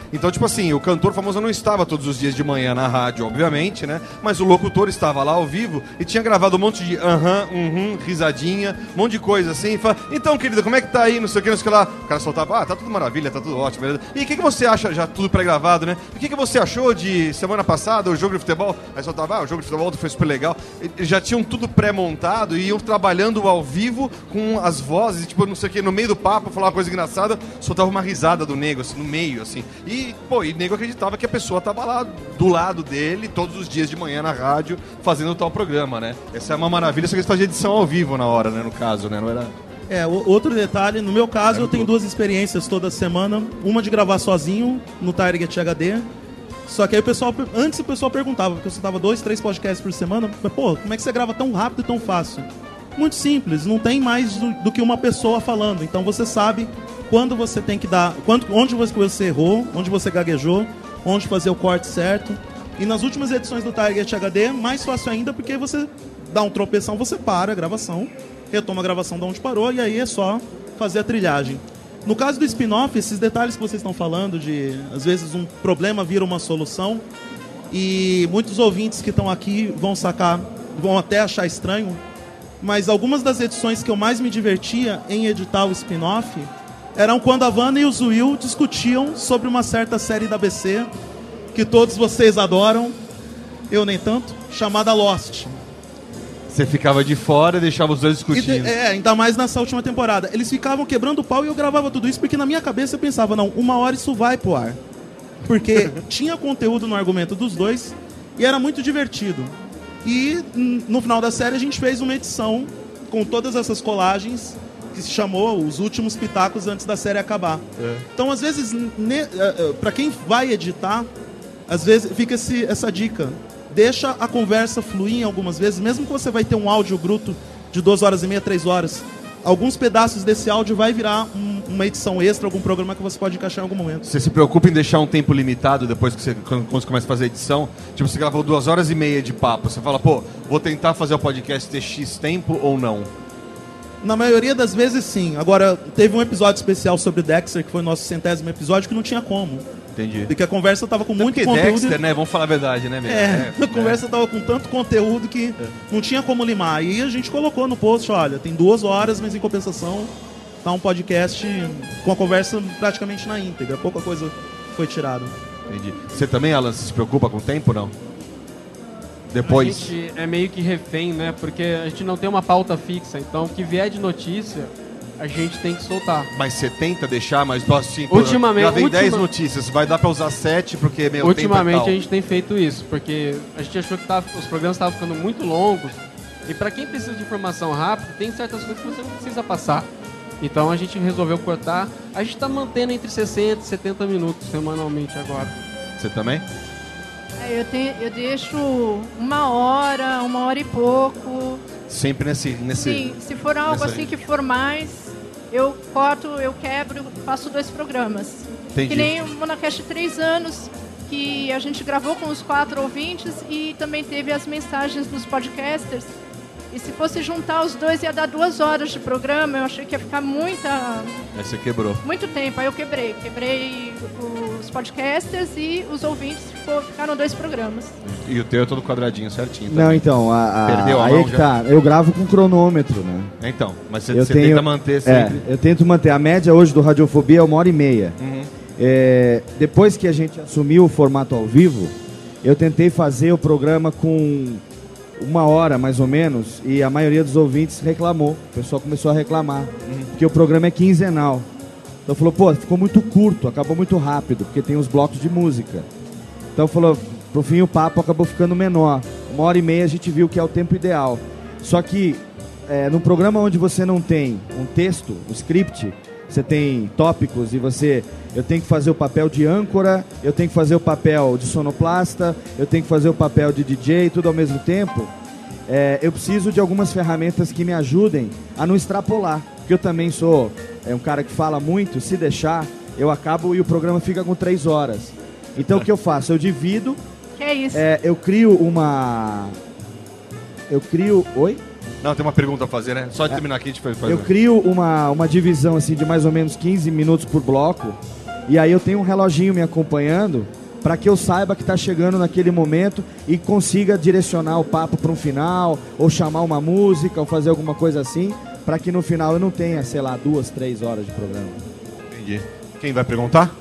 Então, tipo assim, o cantor famoso não estava todos os dias de manhã na rádio, obviamente, né? Mas o locutor estava lá ao vivo e tinha gravado um monte de aham, uhum, risadinha, um monte de coisa assim. E fala, então, querida, como é que tá aí? Não sei o que, não sei o que lá. O cara soltava, ah, tá tudo maravilha, tá tudo ótimo, beleza? E o que, que você acha, já tudo pré-gravado, né? O que, que você achou de semana passada, o jogo de futebol? Aí soltava, ah, o jogo de futebol foi super legal. Eles já tinham tudo pré-montado e iam trabalhando ao vivo com as vozes, tipo, não sei o que, no meio do papo, falar uma coisa engraçada, soltava uma risada do nego, assim, no meio, assim. E, pô, e o nego acreditava que a pessoa tava lá do lado dele todos os dias de manhã na rádio fazendo tal programa, né? Essa é uma maravilha, só que eles faziam edição ao vivo na hora, né? No caso, né? Não era... É, o- outro detalhe, no meu caso, É eu tenho duas experiências toda semana. Uma de gravar sozinho no Target H D. Só que aí o pessoal, antes o pessoal perguntava, porque eu soltava dois, três podcasts por semana, mas, pô, como é que você grava tão rápido e tão fácil? Muito simples, não tem mais do, do que uma pessoa falando. Então você sabe quando você tem que dar, quando, onde você errou, onde você gaguejou, onde fazer o corte certo. E nas últimas edições do Target H D, mais fácil ainda, porque você dá um tropeção, você para a gravação, retoma a gravação de onde parou, e aí é só fazer a trilhagem. No caso do spin-off, esses detalhes que vocês estão falando, de às vezes um problema vira uma solução, e muitos ouvintes que estão aqui vão sacar, vão até achar estranho, mas algumas das edições que eu mais me divertia em editar o spin-off eram quando a Vanna e o Zuil discutiam sobre uma certa série da A B C, que todos vocês adoram, eu nem tanto, chamada Lost. Você ficava de fora e deixava os dois E discutindo. de- é, ainda mais nessa última temporada. Eles ficavam quebrando o pau e eu gravava tudo isso porque na minha cabeça eu pensava, não, uma hora isso vai pro ar. Porque tinha conteúdo no argumento dos dois e era muito divertido. E n- no final da série a gente fez uma edição com todas essas colagens que se chamou Os Últimos Pitacos Antes da Série Acabar. Então, às vezes, ne- eh, eh, pra quem vai editar, às vezes fica esse- essa dica. Deixa a conversa fluir algumas vezes, mesmo que você vai ter um áudio bruto de duas horas e meia, três horas. Alguns pedaços desse áudio vai virar um- uma edição extra, algum programa que você pode encaixar em algum momento. Você se preocupa em deixar um tempo limitado depois que você, quando quando você começa a fazer a edição? Tipo, você gravou duas horas e meia de papo. Você fala, pô, vou tentar fazer o podcast ter X tempo ou não? Na maioria das vezes, sim. Agora, teve um episódio especial sobre Dexter, que foi o nosso centésimo episódio, que não tinha como. Entendi. Porque a conversa tava com muito Porque conteúdo. Dexter, né? Vamos falar a verdade, né? mesmo? É, a conversa tava com tanto conteúdo que não tinha como limar. E a gente colocou no post, olha, tem duas horas, mas em compensação tá um podcast com a conversa praticamente na íntegra. Pouca coisa foi tirada. Entendi. Você também, Alan, se preocupa com o tempo ou não? Depois. A gente é meio que refém, né? Porque a gente não tem uma pauta fixa. Então, o que vier de notícia, a gente tem que soltar. Mas você tenta deixar, mas assim, pô, Ultimamente- já vem ultima- dez notícias, vai dar pra usar sete porque meu Ultimamente tempo é a gente tem feito isso, porque a gente achou que tava- os programas estavam ficando muito longos. E pra quem precisa de informação rápida, tem certas coisas que você não precisa passar. Então a gente resolveu cortar. A gente tá mantendo entre sessenta e setenta minutos semanalmente agora. Você também? É, eu, tenho, eu deixo uma hora, uma hora e pouco. Sempre nesse... nesse Sim, se for algo nessa assim range. que for mais, eu corto, eu quebro, faço dois programas. Entendi. Que nem o Monacast três anos, que a gente gravou com os quatro ouvintes e também teve as mensagens dos podcasters. E se fosse juntar os dois, ia dar duas horas de programa. Eu achei que ia ficar muita, Aí você quebrou. muito tempo. Aí eu quebrei. Quebrei os podcasters e os ouvintes, ficou- ficaram dois programas. E o teu é todo quadradinho, certinho. Não, também. então, a, a, Perdeu a aí mão é que já? tá. Eu gravo com cronômetro, né? Então, mas você, Eu você tenho- tenta manter É, sempre... eu tento manter. A média hoje do Radiofobia é uma hora e meia. Uhum. É, depois que a gente assumiu o formato ao vivo, eu tentei fazer o programa com uma hora, mais ou menos, e a maioria dos ouvintes reclamou. O pessoal começou a reclamar, porque o programa é quinzenal. Então falou, pô, ficou muito curto, acabou muito rápido, porque tem os blocos de música. Então falou, pro fim o papo acabou ficando menor. Uma hora e meia a gente viu que é o tempo ideal. Só que é, num programa onde você não tem um texto, um script, você tem tópicos e você... Eu tenho que fazer o papel de âncora, eu tenho que fazer o papel de sonoplasta, eu tenho que fazer o papel de D J, tudo ao mesmo tempo. É, eu preciso de algumas ferramentas que me ajudem a não extrapolar. Porque eu também sou é, um cara que fala muito, se deixar, eu acabo e o programa fica com três horas. Então o que eu faço? Eu divido, Que é isso? é, eu crio uma... Eu crio... Oi? Não, tem uma pergunta a fazer, né? Só de terminar aqui a gente faz... faz Eu crio uma, uma divisão assim de mais ou menos quinze minutos por bloco E aí eu tenho um reloginho me acompanhando para que eu saiba que está chegando naquele momento e consiga direcionar o papo para um final, ou chamar uma música, ou fazer alguma coisa assim, para que no final eu não tenha, sei lá, duas, três horas de programa. Entendi. Quem vai perguntar?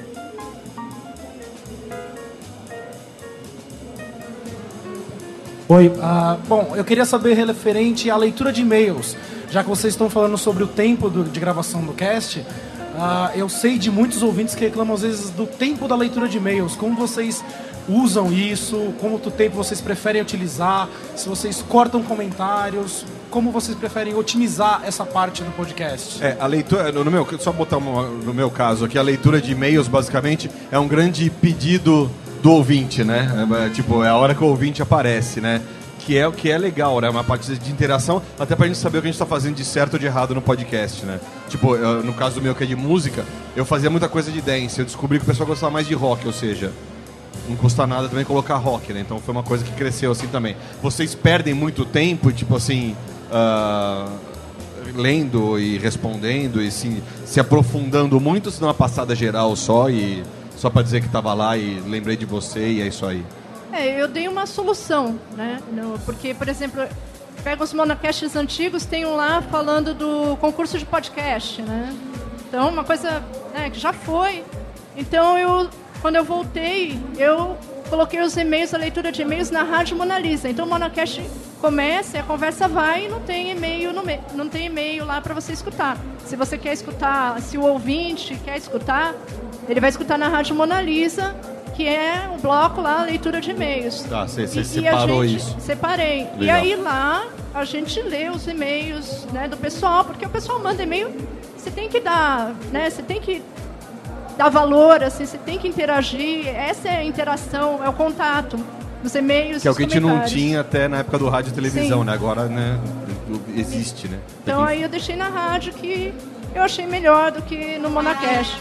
Oi, uh, bom, eu queria saber referente à leitura de e-mails, já que vocês estão falando sobre o tempo do, de gravação do cast, uh, eu sei de muitos ouvintes que reclamam às vezes do tempo da leitura de e-mails, como vocês usam isso, como o tempo vocês preferem utilizar, se vocês cortam comentários, como vocês preferem otimizar essa parte do podcast? É, a leitura, no meu, só botar uma, no meu caso aqui, a leitura de e-mails basicamente é um grande pedido do ouvinte, né? É, tipo, é a hora que o ouvinte aparece, né? Que é o que é legal, né? Uma parte de interação, até pra gente saber o que a gente tá fazendo de certo ou de errado no podcast, né? Tipo, eu, no caso do meu que é de música, eu fazia muita coisa de dance, eu descobri que o pessoal gostava mais de rock, ou seja, não custa nada também colocar rock, né? Então foi uma coisa que cresceu assim também. Vocês perdem muito tempo, tipo assim, uh, lendo e respondendo e se, se aprofundando muito, se não uma passada geral só e só pra dizer que tava lá e lembrei de você e é isso aí. É, eu dei uma solução, né? No, porque, por exemplo, pega os monocasts antigos, tem um lá falando do concurso de podcast, né? Então, uma coisa, né, que já foi. Então, eu, quando eu voltei, eu coloquei os e-mails, a leitura de e-mails na Rádio Mona Lisa. Então, o monocast começa e a conversa vai e não tem e-mail, no me- não tem e-mail lá para você escutar. Se você quer escutar, se o ouvinte quer escutar, ele vai escutar na Rádio Mona Lisa, que é o bloco lá, leitura de e-mails. Tá, você e, separou e a gente, isso. Separei. Legal. E aí lá a gente lê os e-mails, né, do pessoal, porque o pessoal manda e-mail, você tem que dar, né, você tem que dar valor, assim, você tem que interagir. Essa é a interação, é o contato dos e-mails. Que é o que a gente não comentários. tinha até na época do rádio e televisão, Sim. né? Agora, né, existe, né? Então aí eu deixei na rádio, que eu achei melhor do que no Monacast.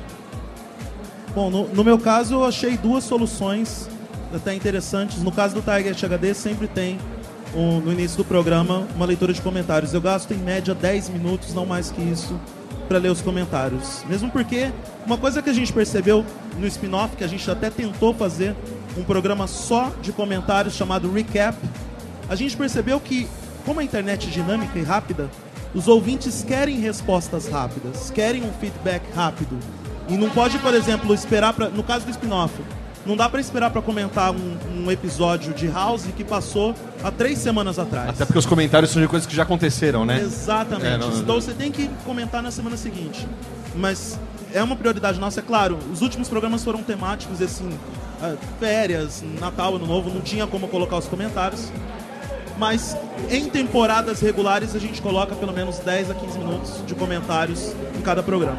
Bom, no, no meu caso eu achei duas soluções até interessantes. No caso do Target H D sempre tem um, no início do programa uma leitura de comentários. Eu gasto em média dez minutos, não mais que isso, para ler os comentários. Mesmo porque uma coisa que a gente percebeu no spin-off, que a gente até tentou fazer um programa só de comentários chamado Recap, a gente percebeu que, como a internet é dinâmica e rápida, os ouvintes querem respostas rápidas, querem um feedback rápido. E não pode, por exemplo, esperar pra, no caso do spin-off, não dá pra esperar pra comentar um, um episódio de House que passou há três semanas atrás. Até porque os comentários são de coisas que já aconteceram, né? Exatamente. É, não, não, então você tem que comentar na semana seguinte. Mas é uma prioridade nossa, é claro. Os últimos programas foram temáticos, assim, férias, Natal, Ano Novo, não tinha como colocar os comentários. Mas em temporadas regulares a gente coloca pelo menos dez a quinze minutos de comentários em cada programa.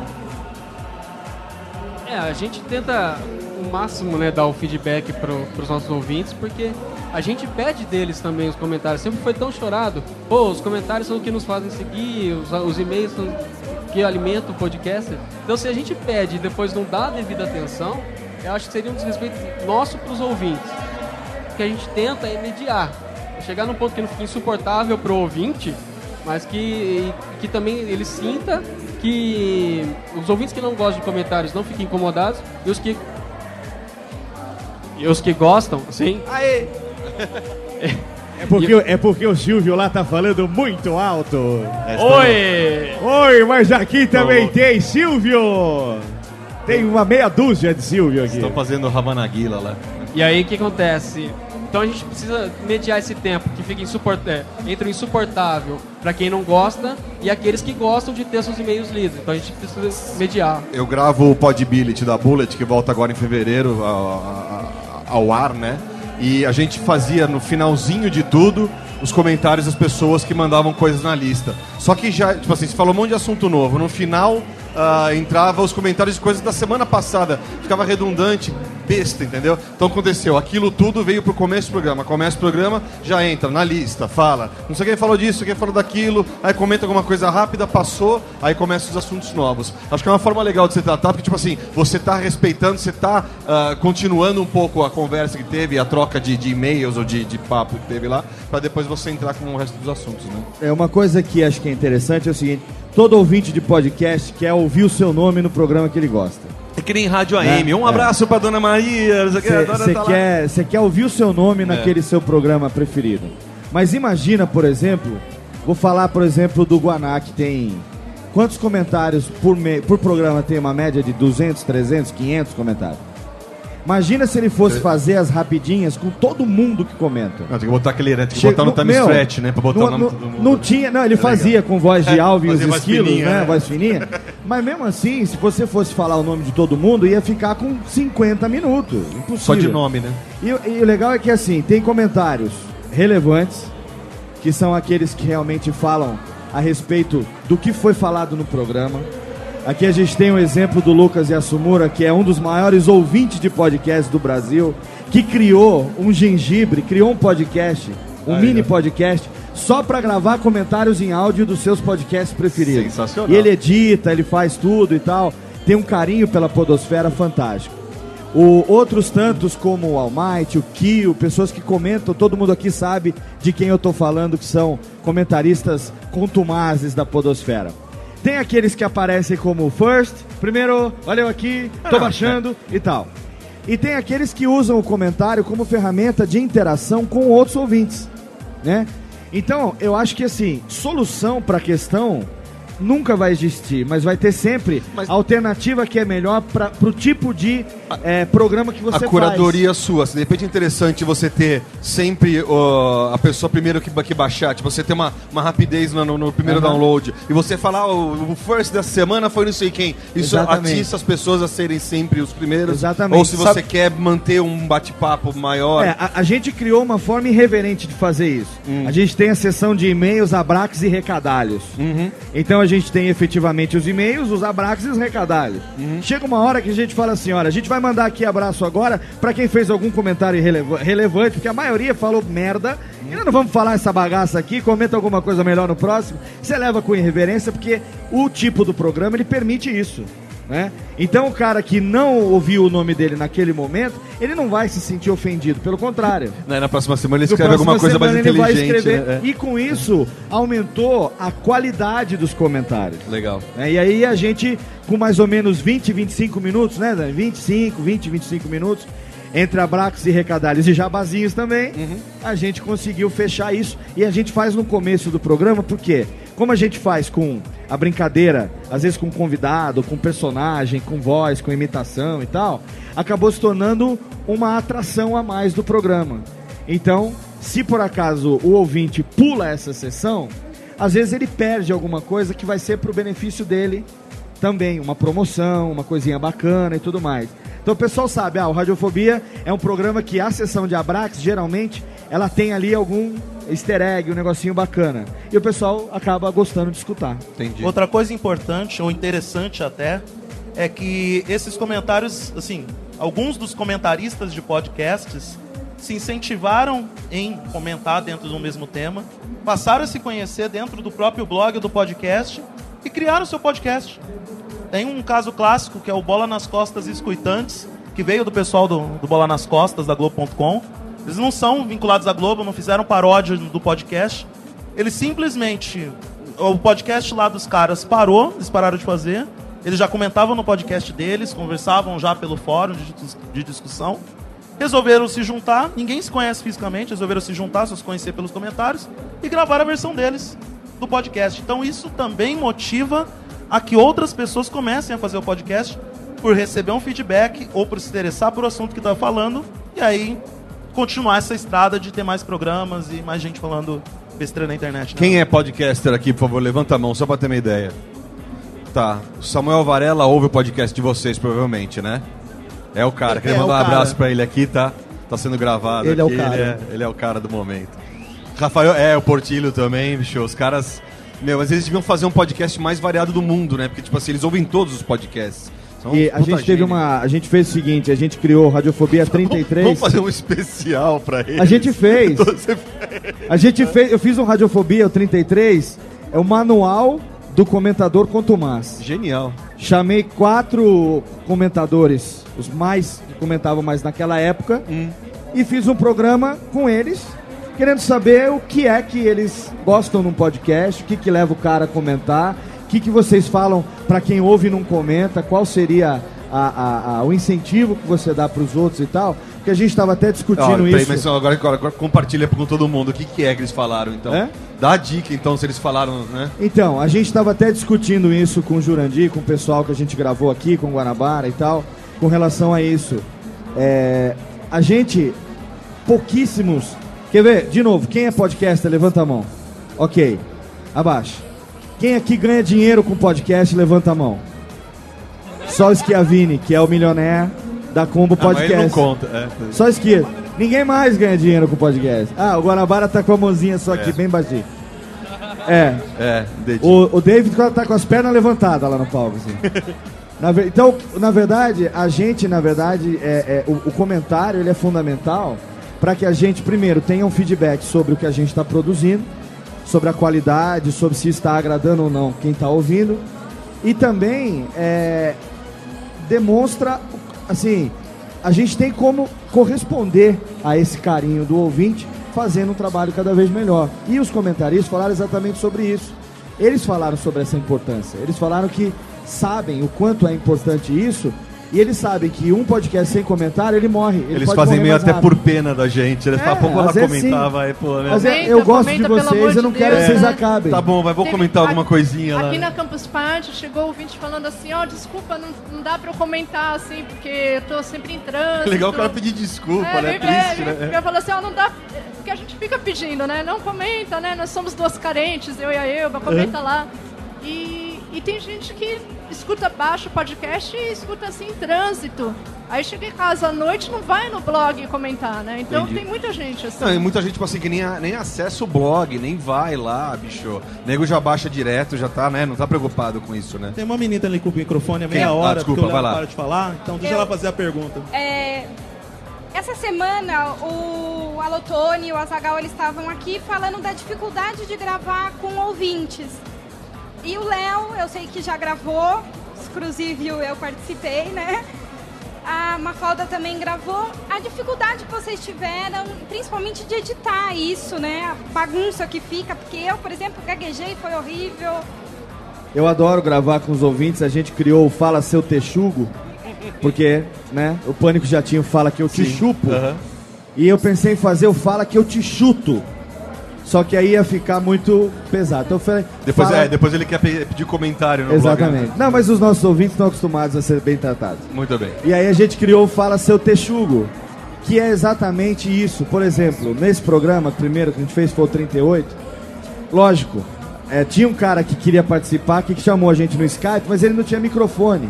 É, a gente tenta o máximo, né, dar o feedback para os nossos ouvintes, porque a gente pede deles também os comentários. Sempre foi tão chorado. Pô, os comentários são o que nos fazem seguir, os, os e-mails são o que alimentam o podcast. Então, se a gente pede e depois não dá a devida atenção, eu acho que seria um desrespeito nosso para os ouvintes. O que a gente tenta é mediar. Chegar num ponto que não fique insuportável para o ouvinte, mas que, que também ele sinta que os ouvintes que não gostam de comentários não fiquem incomodados e os que e os que gostam, sim. Aê! É porque, é porque o Silvio lá tá falando muito alto. Oi! Oi, mas aqui também tem Silvio! Tem uma meia dúzia de Silvio aqui. Estão fazendo Ramanaguila lá. E aí o que acontece? Então a gente precisa mediar esse tempo que fica insuportável, entre o insuportável para quem não gosta e aqueles que gostam de ter seus e-mails lidos. Então a gente precisa mediar. Eu gravo o Podbillet da Bullet, que volta agora em fevereiro ao, ao ar, né? E a gente fazia no finalzinho de tudo os comentários das pessoas que mandavam coisas na lista. Só que já, tipo assim, você falou um monte de assunto novo. No final uh, entrava os comentários de coisas da semana passada. Ficava redundante, besta, entendeu? Então aconteceu, aquilo tudo veio pro começo do programa. Começa o programa, já entra na lista, fala. Não sei quem falou disso, quem falou daquilo. Aí comenta alguma coisa rápida, passou. Aí começam os assuntos novos. Acho que é uma forma legal de se tratar, porque tipo assim, você tá respeitando, você tá uh, continuando um pouco a conversa que teve, a troca de, de e-mails ou de, de papo que teve lá, pra depois você entrar com o resto dos assuntos, né? É uma coisa que acho que é interessante, é o seguinte: todo ouvinte de podcast quer ouvir o seu nome no programa que ele gosta. É que nem rádio A M. É, um abraço é. pra Dona Maria. Você tá quer, quer ouvir o seu nome é. naquele seu programa preferido. Mas imagina, por exemplo, vou falar, por exemplo, do Guaná, que tem... Quantos comentários por, me... por programa tem uma média de duzentos, trezentos, quinhentos comentários? Imagina se ele fosse fazer as rapidinhas com todo mundo que comenta. Não, tem que botar aquele, né? Tem que Chega, botar no time meu, stretch, né? Pra botar no, o nome no, de todo mundo. Não tinha, não, ele é fazia legal. com voz de Alvin e os esquilos, fininha, né? É. Voz fininha. Mas mesmo assim, se você fosse falar o nome de todo mundo, ia ficar com cinquenta minutos. Impossível. Só de nome, né? E, e o legal é que assim, tem comentários relevantes, que são aqueles que realmente falam a respeito do que foi falado no programa. Aqui a gente tem o exemplo do Lucas Yasumura, que é um dos maiores ouvintes de podcast do Brasil, que criou um gengibre, criou um podcast, um ah, mini é. podcast, só para gravar comentários em áudio dos seus podcasts preferidos. Sensacional. E ele edita, ele faz tudo e tal, tem um carinho pela podosfera fantástico. O, outros tantos como o Almighty, o Kio, pessoas que comentam, todo mundo aqui sabe de quem eu tô falando, que são comentaristas contumazes da podosfera. Tem aqueles que aparecem como first, primeiro, valeu aqui, tô baixando e tal. E tem aqueles que usam o comentário como ferramenta de interação com outros ouvintes, né? Então, eu acho que assim, solução para a questão nunca vai existir, mas vai ter sempre mas... a alternativa que é melhor para o tipo de é, programa que você faz. A curadoria faz. sua, de repente é interessante você ter sempre uh, a pessoa primeiro que, que baixar, tipo, você ter uma, uma rapidez no, no, no primeiro uhum. download, e você falar, oh, o first dessa semana foi não sei quem. Isso Exatamente. atiça as pessoas a serem sempre os primeiros. Exatamente. Ou se você Sabe... quer manter um bate-papo maior. É, a, a gente criou uma forma irreverente de fazer isso. Hum. A gente tem a seção de e-mails, abraques e recadalhos. Uhum. Então a gente tem efetivamente os e-mails, os abraços e os recadalhos. Uhum. Chega uma hora que a gente fala assim, olha, a gente vai mandar aqui abraço agora pra quem fez algum comentário irreleva- relevante, porque a maioria falou merda, uhum. e nós não vamos falar essa bagaça aqui, comenta alguma coisa melhor no próximo. Você leva com irreverência, porque o tipo do programa, ele permite isso. Né? Então o cara que não ouviu o nome dele naquele momento, ele não vai se sentir ofendido, pelo contrário. Não, na próxima semana ele escreve alguma coisa mais inteligente, vai escrever, né? E com isso aumentou a qualidade dos comentários. Legal. É, e aí a gente, com mais ou menos vinte, vinte e cinco minutos, né? vinte e cinco, vinte, vinte e cinco minutos, entre abraços e recadalhos e jabazinhos também, uhum. a gente conseguiu fechar isso. E a gente faz no começo do programa, por quê? Como a gente faz com a brincadeira, às vezes com convidado, com personagem, com voz, com imitação e tal, acabou se tornando uma atração a mais do programa. Então, se por acaso o ouvinte pula essa sessão, às vezes ele perde alguma coisa que vai ser pro benefício dele também, uma promoção, uma coisinha bacana e tudo mais. Então o pessoal sabe, ah, o Radiofobia é um programa que a sessão de abraços, geralmente, ela tem ali algum easter egg, um negocinho bacana. E o pessoal acaba gostando de escutar. Entendi. Outra coisa importante, ou interessante até, é que esses comentários, assim, alguns dos comentaristas de podcasts se incentivaram em comentar dentro do mesmo tema, passaram a se conhecer dentro do próprio blog do podcast e criaram o seu podcast. Tem um caso clássico que é o Bola nas Costas Escutantes, que veio do pessoal do, do Bola nas Costas, da Globo ponto com. Eles não são vinculados à Globo, não fizeram paródia do podcast. Eles simplesmente... O podcast lá dos caras parou, eles pararam de fazer. Eles já comentavam no podcast deles, conversavam já pelo fórum de, de discussão. Resolveram se juntar, ninguém se conhece fisicamente, resolveram se juntar, só se conhecer pelos comentários, e gravar a versão deles do podcast. Então isso também motiva a que outras pessoas comecem a fazer o podcast por receber um feedback ou por se interessar por o assunto que está falando, e aí continuar essa estrada de ter mais programas e mais gente falando besteira na internet. Né? Quem é podcaster aqui, por favor, levanta a mão, só para ter uma ideia. Tá, Samuel Varela ouve o podcast de vocês, provavelmente, né? É o cara, queria é mandar um abraço para ele aqui, tá? Tá sendo gravado ele aqui, é o cara. Ele, é, ele é o cara do momento. Rafael, é, o Portilho também, bicho, os caras... Meu, mas eles deviam fazer um podcast mais variado do mundo, né? Porque, tipo assim, eles ouvem todos os podcasts. São e a gente teve gênio. uma... A gente fez o seguinte, a gente criou Radiofobia trinta e três... Vamos fazer um especial pra eles. A gente fez. A gente fez... Eu fiz um Radiofobia, o trinta e três, é o manual do comentador contumaz. Genial. Chamei quatro comentadores, os mais que comentavam mais naquela época, hum. e fiz um programa com eles, querendo saber o que é que eles gostam num podcast, o que que leva o cara a comentar, o que que vocês falam pra quem ouve e não comenta, qual seria a, a, a, o incentivo que você dá para os outros e tal, que a gente estava até discutindo Ó, peraí, isso. mas agora, agora, agora compartilha com todo mundo o que, que é que eles falaram, então. É? Dá a dica, então, se eles falaram, né? Então, a gente estava até discutindo isso com o Jurandir, com o pessoal que a gente gravou aqui, com o Guanabara e tal, com relação a isso. É, a gente, pouquíssimos... Quer ver? De novo, quem é podcaster? Levanta a mão. Ok, abaixo. Quem aqui ganha dinheiro com podcast? Levanta a mão. Só o Schiavini, que é o milionaire da Combo Podcast. Ah, mas ele não conta. É. Só Schiavini. Ninguém mais ganha dinheiro com podcast. Ah, o Guanabara tá com a mãozinha só aqui, É. bem baixinho. É. É, O, o David tá com as pernas levantadas lá no palco, assim. Na ve- então, na verdade, a gente, na verdade, é, é, o, o comentário ele é fundamental para que a gente, primeiro, tenha um feedback sobre o que a gente está produzindo, sobre a qualidade, sobre se está agradando ou não quem está ouvindo, e também é, demonstra, assim, a gente tem como corresponder a esse carinho do ouvinte fazendo um trabalho cada vez melhor. E os comentaristas falaram exatamente sobre isso. Eles falaram sobre essa importância. Eles falaram que sabem o quanto é importante isso, e eles sabem que um podcast sem comentário, ele morre. Ele Eles pode fazem morrer meio mais até rápido. por pena da gente. Eles É, falam, pô, vou lá às vezes comentar, sim. vai, pô, né? Mas é, Comenta, eu gosto de comenta, pelo amor vocês, eu de não quero Deus, que vocês né? acabem. Tá bom, vai, vou Teve- comentar alguma aqui- coisinha lá. Aqui na Campus Party chegou o ouvinte falando assim, ó, desculpa, não, não dá pra eu comentar assim, porque eu tô sempre em trânsito. É legal o cara pedir desculpa, É, né? bem- é, Triste, né? Porque eu falo assim, ó, não dá. Porque a gente fica pedindo, né? Não comenta, né? Nós somos duas carentes, eu e a Elba, comenta É. lá. E, e tem gente que escuta baixo o podcast e escuta assim em trânsito. Aí chega em casa à noite não vai no blog comentar, né? Então Entendi. tem muita gente assim. Não, e muita gente, tipo assim, que nem, a- nem acessa o blog, nem vai lá, bicho. O nego já baixa direto, já tá, né? Não tá preocupado com isso, né? Tem uma menina ali com o microfone há meia Quem? hora, Ah, desculpa, porque o vai Léo lá. para de falar, então deixa Eu- ela fazer a pergunta. É, essa semana o Alotone e o Azaghal eles estavam aqui falando da dificuldade de gravar com ouvintes. E o Léo, eu sei que já gravou, exclusive eu participei, né? A Mafalda também gravou. A dificuldade que vocês tiveram, principalmente de editar isso, né? A bagunça que fica, porque eu, por exemplo, gaguejei, foi horrível. Eu adoro gravar com os ouvintes, a gente criou o Fala Seu Texugo, porque, né, o Pânico já tinha o Fala Que Eu Te Sim. Chupo, Aham. e eu pensei em fazer o Fala Que Eu Te Chuto, só que aí ia ficar muito pesado. Então eu falei, Depois, fala- é, depois ele quer pe- pedir comentário no Exatamente. blog. né? Não, mas os nossos ouvintes estão acostumados a ser bem tratados. Muito bem. E aí a gente criou o Fala Seu Texugo, que é exatamente isso. Por exemplo, nesse programa, primeiro que a gente fez foi o trinta e oito, lógico, é, tinha um cara que queria participar, que chamou a gente no Skype, mas ele não tinha microfone.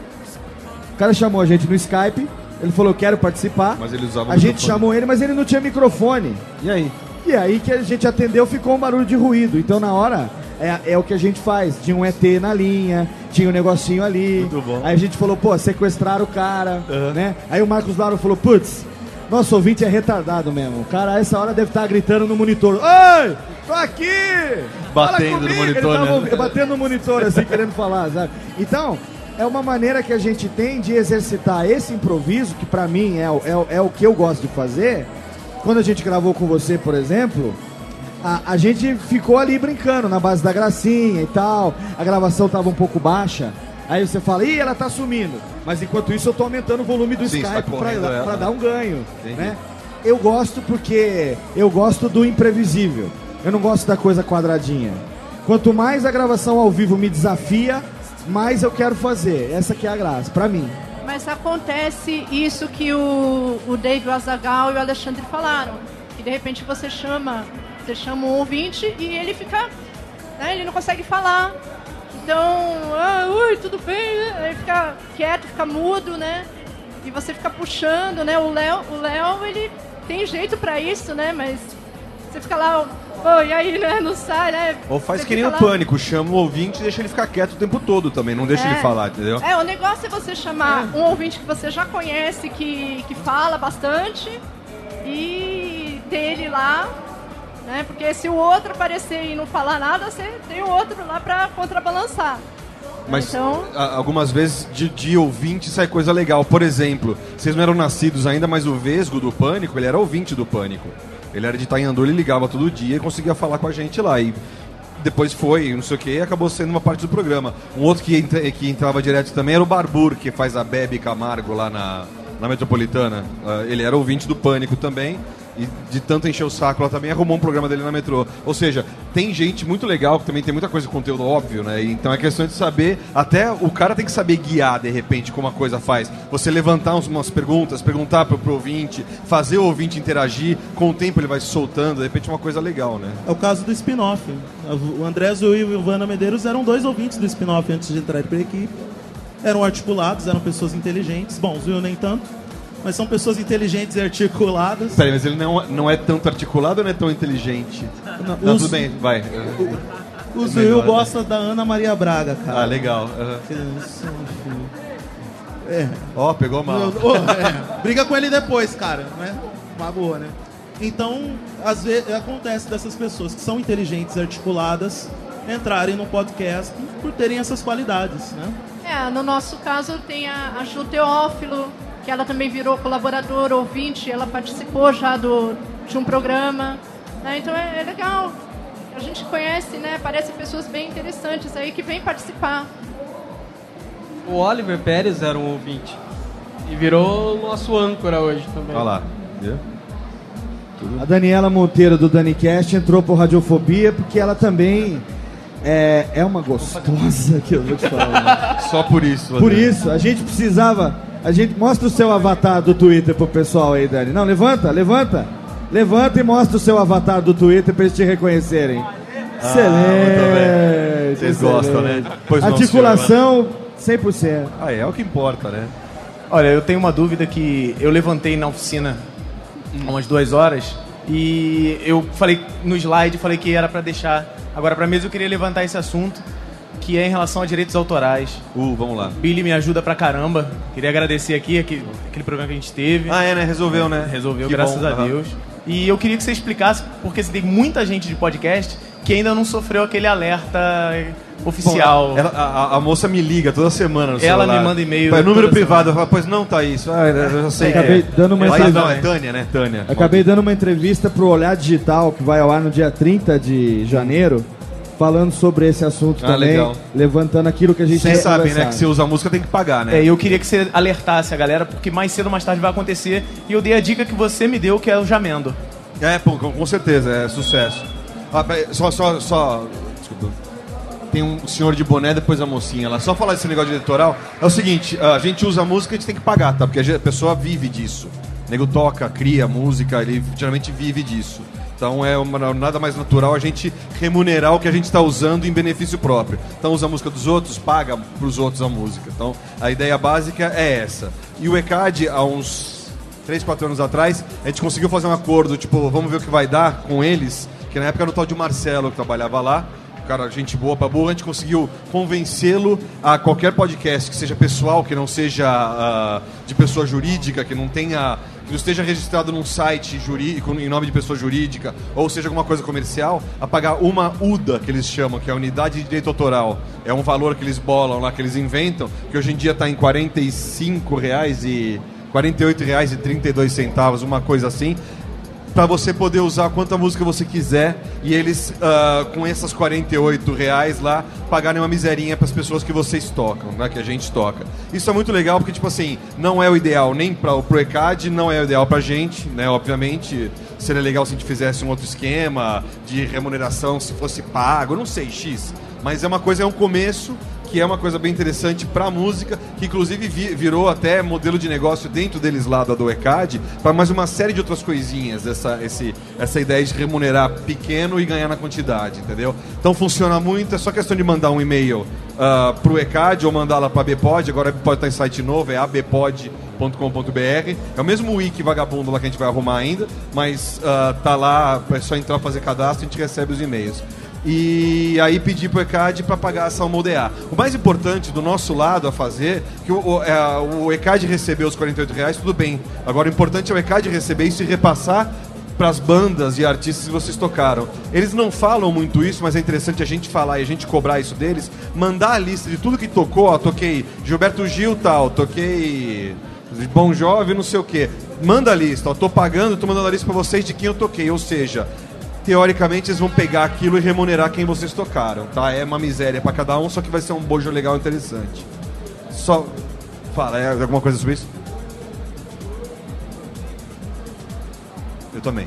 O cara chamou a gente no Skype, ele falou, quero participar. Mas ele usava o A gente microfone. chamou ele, mas ele não tinha microfone. E aí? E aí que a gente atendeu, ficou um barulho de ruído. Então na hora, é, é o que a gente faz. Tinha um E T na linha, tinha um negocinho ali. Muito bom. Aí a gente falou, pô, sequestraram o cara, né? Aí o Marcos Lauro falou, putz, nosso ouvinte é retardado mesmo. O cara, a essa hora, deve estar gritando no monitor. Oi, tô aqui! Fala Batendo no comigo!" monitor, Ele tava né? ouvi- batendo no monitor, assim, querendo falar, sabe? Então, é uma maneira que a gente tem de exercitar esse improviso, que pra mim é, o- é, o- é o que eu gosto de fazer. Quando a gente gravou com você, por exemplo, a, a gente ficou ali brincando na base da gracinha e tal. A gravação tava um pouco baixa. Aí você fala, ih, ela tá sumindo. Mas enquanto isso eu tô aumentando o volume do Sim, você tá Skype pra, correndo ela, pra né? dar um ganho. Entendi. Né? Eu gosto porque eu gosto do imprevisível. Eu não gosto da coisa quadradinha. Quanto mais a gravação ao vivo me desafia, mais eu quero fazer. Essa que é a graça, pra mim. Mas acontece isso que o, o Dave, o Azaghal e o Alexandre falaram. Que de repente você chama, você chama um ouvinte e ele fica, né, ele não consegue falar. Então, ah, ui, tudo bem, né? Aí fica quieto, fica mudo, né? E você fica puxando, né? O Léo, o Léo, ele tem jeito pra isso, né? Mas você fica lá, oh, e aí, né? Não sai, né? Ou faz Você que nem fica o lá- Pânico, chama o ouvinte e deixa ele ficar quieto o tempo todo também, não deixa É. ele falar, entendeu? É, o negócio é você chamar um ouvinte que você já conhece, que, que fala bastante, e ter ele lá, né? Porque se o outro aparecer e não falar nada, você tem o outro lá pra contrabalançar. Mas Então- a- algumas vezes de, de ouvinte sai coisa legal. Por exemplo, vocês não eram nascidos ainda, mas o Vesgo do Pânico, ele era ouvinte do Pânico. Ele era de Itanhandu, ele ligava todo dia e conseguia falar com a gente lá. E depois foi, não sei o que, e acabou sendo uma parte do programa. Um outro que, entra, que entrava direto também era o Barbur, que faz a Bebe Camargo lá na, na Metropolitana. Uh, ele era ouvinte do Pânico também, e de tanto encher o saco, ela também arrumou um programa dele na Metrô. Ou seja, tem gente muito legal, que também tem muita coisa de conteúdo óbvio, né? Então é questão de saber, até o cara tem que saber guiar, de repente, como a coisa faz. Você levantar uns, umas perguntas, perguntar pro, pro ouvinte, fazer o ouvinte interagir, com o tempo ele vai se soltando, de repente é uma coisa legal, né? É o caso do spin-off. O André Zul e o Ivana Medeiros eram dois ouvintes do spin-off antes de entrar para a equipe. Eram articulados, eram pessoas inteligentes. Bom, o Zul nem tanto. Mas são pessoas inteligentes e articuladas. Peraí, mas ele não, não é tanto articulado ou não é tão inteligente? Não, não os, tudo bem, vai. O, o Zuil gosta da Ana Maria Braga, cara. Ah, legal. Uhum. É. Ó, oh, pegou mal. Oh, é. Briga com ele depois, cara. Né? Magoa, né? Então, às vezes, acontece dessas pessoas que são inteligentes e articuladas entrarem no podcast por terem essas qualidades, né? É, no nosso caso tem a, a Ju Teófilo, que ela também virou colaboradora, ouvinte, ela participou já do, de um programa, né? Então é, é legal, a gente conhece, né? Parecem pessoas bem interessantes aí que vêm participar. O Oliver Pérez era um ouvinte e virou nosso âncora hoje também. Olha lá, a Daniela Monteiro do DaniCast entrou por Radiofobia porque ela também é, é uma gostosa, que eu vou te falar. Só por isso. Por isso, a gente precisava... A gente mostra o seu avatar do Twitter pro pessoal aí, Dani. Não, levanta, levanta. Levanta e mostra o seu avatar do Twitter pra eles te reconhecerem. Ah, excelente. Vocês gostam, né? Pois articulação cem por cento. Ah, é o que importa, né? Olha, eu tenho uma dúvida que eu levantei na oficina há umas duas horas e eu falei no slide, falei que era pra deixar agora pra mesa. Eu queria levantar esse assunto, que é em relação a direitos autorais. Uh, vamos lá. Billy me ajuda pra caramba. Queria agradecer aqui aquele, aquele programa que a gente teve. Ah, é, né? Resolveu, né? Resolveu, que graças bom. a Deus. Uhum. E eu queria que você explicasse, porque tem muita gente de podcast que ainda não sofreu aquele alerta oficial. Bom, ela, a, a moça me liga toda semana no ela celular. me manda e-mail. É número privado. Eu falo, pois não, tá isso. Ah, eu já sei. Acabei que é. dando uma entrevista. Não, é Tânia, né? Tânia. Acabei dando uma entrevista pro Olhar Digital, que vai ao ar no dia trinta de janeiro. Falando sobre esse assunto ah, também, legal. Levantando aquilo que a gente... Vocês sabem, né, que se usa a música tem que pagar, né? É, eu queria que você alertasse a galera, porque mais cedo ou mais tarde vai acontecer. E eu dei a dica que você me deu, que é o Jamendo. É, pô, com, com certeza, é sucesso. Ah, só, só, só... Desculpa. Tem um senhor de boné, depois a mocinha lá. Só falar desse negócio de eleitoral. É o seguinte, a gente usa a música, a gente tem que pagar, tá? Porque a pessoa vive disso. O nego toca, cria música, ele geralmente vive disso. Então é uma, nada mais natural a gente remunerar o que a gente está usando em benefício próprio. Então usa a música dos outros, paga para os outros a música. Então a ideia básica é essa. E o ECAD, há uns três, quatro anos atrás, a gente conseguiu fazer um acordo, tipo, vamos ver o que vai dar com eles, que na época era o tal de Marcelo que trabalhava lá. Cara, gente boa pra burra, a gente conseguiu convencê-lo a qualquer podcast que seja pessoal, que não seja uh, de pessoa jurídica, que não tenha, que não esteja registrado num site jurídico em nome de pessoa jurídica, ou seja alguma coisa comercial, a pagar uma U D A, que eles chamam, que é a Unidade de Direito Autoral. É um valor que eles bolam lá, que eles inventam, que hoje em dia está em quarenta e cinco reais e quarenta e oito reais e trinta e dois centavos, uma coisa assim, para você poder usar quanta música você quiser e eles, uh, com essas quarenta e oito reais lá, pagarem uma miserinha para as pessoas que vocês tocam, né, que a gente toca. Isso é muito legal porque, tipo assim, não é o ideal nem para o ECAD, não é o ideal para a gente, né, obviamente. Seria legal se a gente fizesse um outro esquema de remuneração, se fosse pago, não sei, X. Mas é uma coisa, é um começo, que é uma coisa bem interessante para a música, que inclusive vi, virou até modelo de negócio dentro deles lá do ECAD, para mais uma série de outras coisinhas, essa, esse, essa ideia de remunerar pequeno e ganhar na quantidade, entendeu? Então funciona muito, é só questão de mandar um e-mail uh, para o ECAD ou mandar lá para a ABPod, agora a ABPod está em site novo, é a b pod ponto com ponto b r, é o mesmo wiki vagabundo lá que a gente vai arrumar ainda, mas uh, tá lá, é só entrar, fazer cadastro e a gente recebe os e-mails. E aí pedir pro ECAD para pagar a salmodear. O mais importante do nosso lado a fazer, que o, o, é, o ECAD recebeu os quarenta e oito reais, tudo bem. Agora o importante é o ECAD receber isso e repassar para as bandas e artistas que vocês tocaram. Eles não falam muito isso, mas é interessante a gente falar e a gente cobrar isso deles, mandar a lista de tudo que tocou, ó, toquei Gilberto Gil tal, toquei Bon Jovi, não sei o quê. Manda a lista, ó, tô pagando, tô mandando a lista para vocês de quem eu toquei, ou seja, teoricamente, eles vão pegar aquilo e remunerar quem vocês tocaram, tá? É uma miséria pra cada um, só que vai ser um bojo legal e interessante. Só... Fala, é alguma coisa sobre isso? Eu também.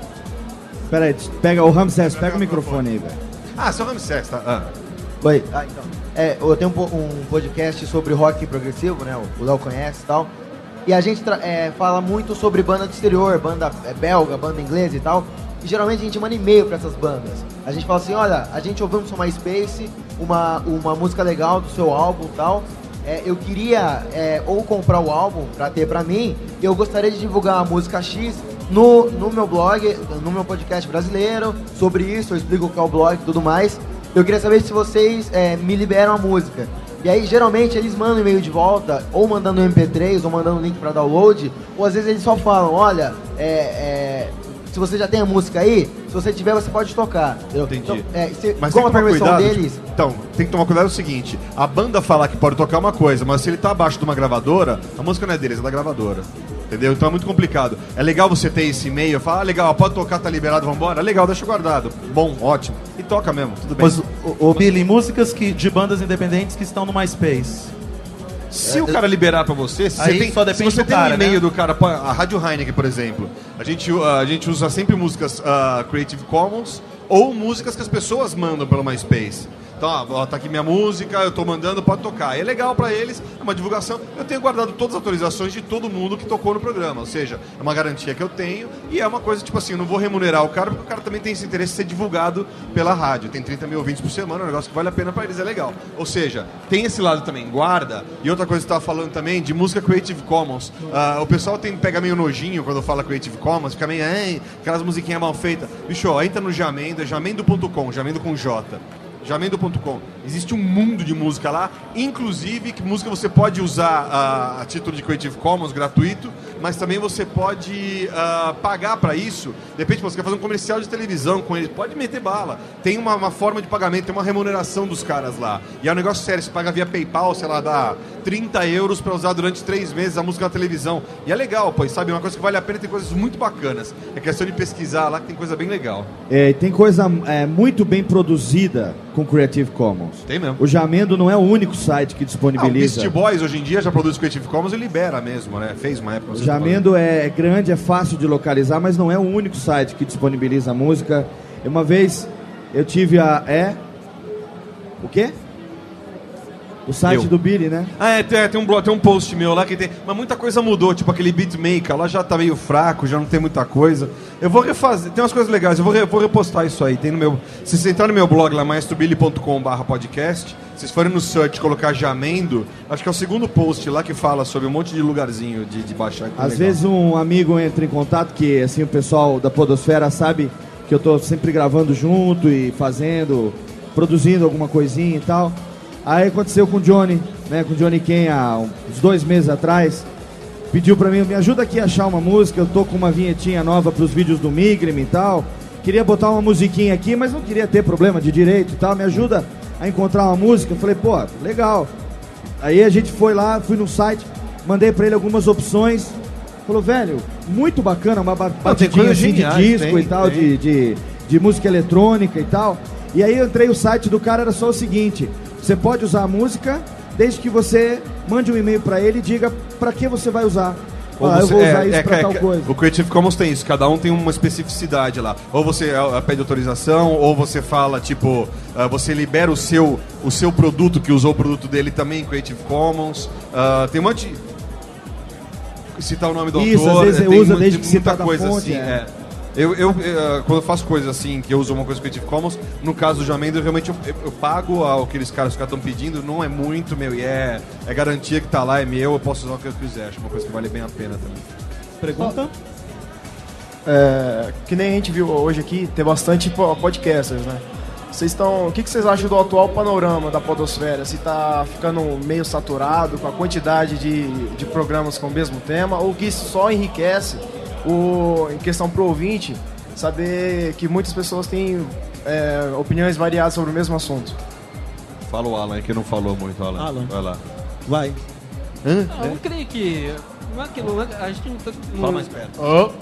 Pera aí, pega o Ramsés, pega o microfone aí, velho. Ah, seu Ramsés, tá? Ah. Oi, ah, então. É, eu tenho um, um podcast sobre rock progressivo, né? O Léo conhece e tal. E a gente é, fala muito sobre banda do exterior, banda é, belga, banda inglesa e tal. E geralmente a gente manda e-mail pra essas bandas. A gente fala assim, olha, a gente ouviu no seu MySpace uma, uma música legal do seu álbum e tal. É, eu queria é, ou comprar o álbum pra ter pra mim, e eu gostaria de divulgar a música X no, no meu blog, no meu podcast brasileiro. Sobre isso, eu explico qual é o blog e tudo mais. Eu queria saber se vocês é, me liberam a música. E aí, geralmente, eles mandam e-mail de volta, ou mandando M P três, ou mandando link pra download, ou às vezes eles só falam, olha, é, é, se você já tem a música aí, se você tiver, você pode tocar. Eu, Entendi. Então, é, se, Mas como a tem que tomar permissão cuidado, deles... tipo, então, tem que tomar cuidado é o seguinte, a banda falar que pode tocar uma coisa, mas se ele tá abaixo de uma gravadora, a música não é deles, é da gravadora. Entendeu? Então é muito complicado. É legal você ter esse e-mail, falar, ah, legal, pode tocar, tá liberado, vambora. Legal, deixa guardado. Bom, ótimo. E toca mesmo, tudo bem. Mas, ô, ô Billy, músicas que, de bandas independentes que estão no MySpace. Se é, o cara liberar pra você, se, aí você tem, só depende se você do tem cara, um e-mail né? do cara, a Rádio Heineken, por exemplo, a gente, a gente usa sempre músicas uh, Creative Commons ou músicas que as pessoas mandam pelo MySpace. Então, ó, tá aqui minha música, eu tô mandando, pode tocar. É legal pra eles, é uma divulgação. Eu tenho guardado todas as autorizações de todo mundo que tocou no programa. Ou seja, é uma garantia que eu tenho e é uma coisa, tipo assim, eu não vou remunerar o cara, porque o cara também tem esse interesse de ser divulgado pela rádio. Tem trinta mil ouvintes por semana, é um negócio que vale a pena pra eles, é legal. Ou seja, tem esse lado também, guarda. E outra coisa que você tava falando também, de música Creative Commons. Uh, o pessoal tem, pega meio nojinho quando fala Creative Commons, fica meio, ai, aquelas musiquinhas mal feitas. Bicho, ó, entra no Jamendo, é jamendo ponto com, jamendo com J. jamendo ponto com. Existe um mundo de música lá, inclusive que música você pode usar uh, a título de Creative Commons gratuito, mas também você pode uh, pagar para isso. De repente você quer fazer um comercial de televisão com ele, pode meter bala. Tem uma, uma forma de pagamento, tem uma remuneração dos caras lá. E é um negócio sério, você paga via PayPal, sei lá, dá trinta euros para usar durante três meses a música na televisão. E é legal, pois sabe, uma coisa que vale a pena, tem coisas muito bacanas. É questão de pesquisar lá que tem coisa bem legal. É, tem coisa é, muito bem produzida com Creative Commons. Tem mesmo. O Jamendo não é o único site que disponibiliza. Ah, o Beast Boys hoje em dia já produz Creative Commons e libera mesmo, né? Fez uma época. O Jamendo é grande, é fácil de localizar, mas não é o único site que disponibiliza a música. Uma vez eu tive a... É? O quê? O site eu. do Billy, né? Ah, é, tem, tem, um blog, tem um post meu lá que tem... Mas muita coisa mudou, tipo aquele beatmaker, lá já tá meio fraco, já não tem muita coisa. Eu vou refazer, tem umas coisas legais, eu vou, re, vou repostar isso aí. Tem no meu... Se você entrar no meu blog lá, maestro billy ponto com barra podcast, se vocês forem no search colocar Jamendo, acho que é o segundo post lá que fala sobre um monte de lugarzinho de, de baixar. Às legal. vezes um amigo entra em contato, que assim o pessoal da podosfera sabe que eu tô sempre gravando junto e fazendo, produzindo alguma coisinha e tal. Aí aconteceu com o Johnny, né, com o Johnny Ken há uns dois meses atrás, pediu pra mim, me ajuda aqui a achar uma música, eu tô com uma vinhetinha nova pros vídeos do Migrim e tal, queria botar uma musiquinha aqui, mas não queria ter problema de direito e tal, me ajuda a encontrar uma música. Eu falei, pô, legal. Aí a gente foi lá, fui no site, mandei pra ele algumas opções, falou, velho, muito bacana, uma batidinha assim de disco tem, e tal, tem. De, de, de música eletrônica e tal. E aí eu entrei, o site do cara era só o seguinte: você pode usar a música desde que você mande um e-mail pra ele e diga pra que você vai usar. Ou ah, você, eu vou usar é, isso é, pra é, tal é, coisa. O Creative Commons tem isso, cada um tem uma especificidade lá. Ou você é, pede autorização, ou você fala, tipo, uh, você libera o seu, o seu produto, que usou o produto dele também em Creative Commons. Uh, tem um monte de... Citar o nome do isso, autor. Às vezes é, você tem usa muito, desde que muita citar coisa da fonte, assim, é. é. Eu, eu, eu, quando eu faço coisas assim, que eu uso uma coisa Creative Commons, no caso do Jamendo, eu realmente eu, eu pago ao que eles caras estão pedindo, não é muito, meu, e é, é garantia que tá lá, é meu, eu posso usar o que eu quiser, acho uma coisa que vale bem a pena também. Pergunta? É, que nem a gente viu hoje aqui, tem bastante podcasters, né? Vocês estão. O que, que vocês acham do atual panorama da podosfera? Se tá ficando meio saturado com a quantidade de, de programas com o mesmo tema, ou que isso só enriquece o, em questão pro ouvinte, saber que muitas pessoas têm é, opiniões variadas sobre o mesmo assunto? Fala o Alan, que não falou muito, Alan. Alan. Vai lá. Vai. Hã? Ah, eu creio que... Não é que não, a gente não tá... Fala mais perto. Oh.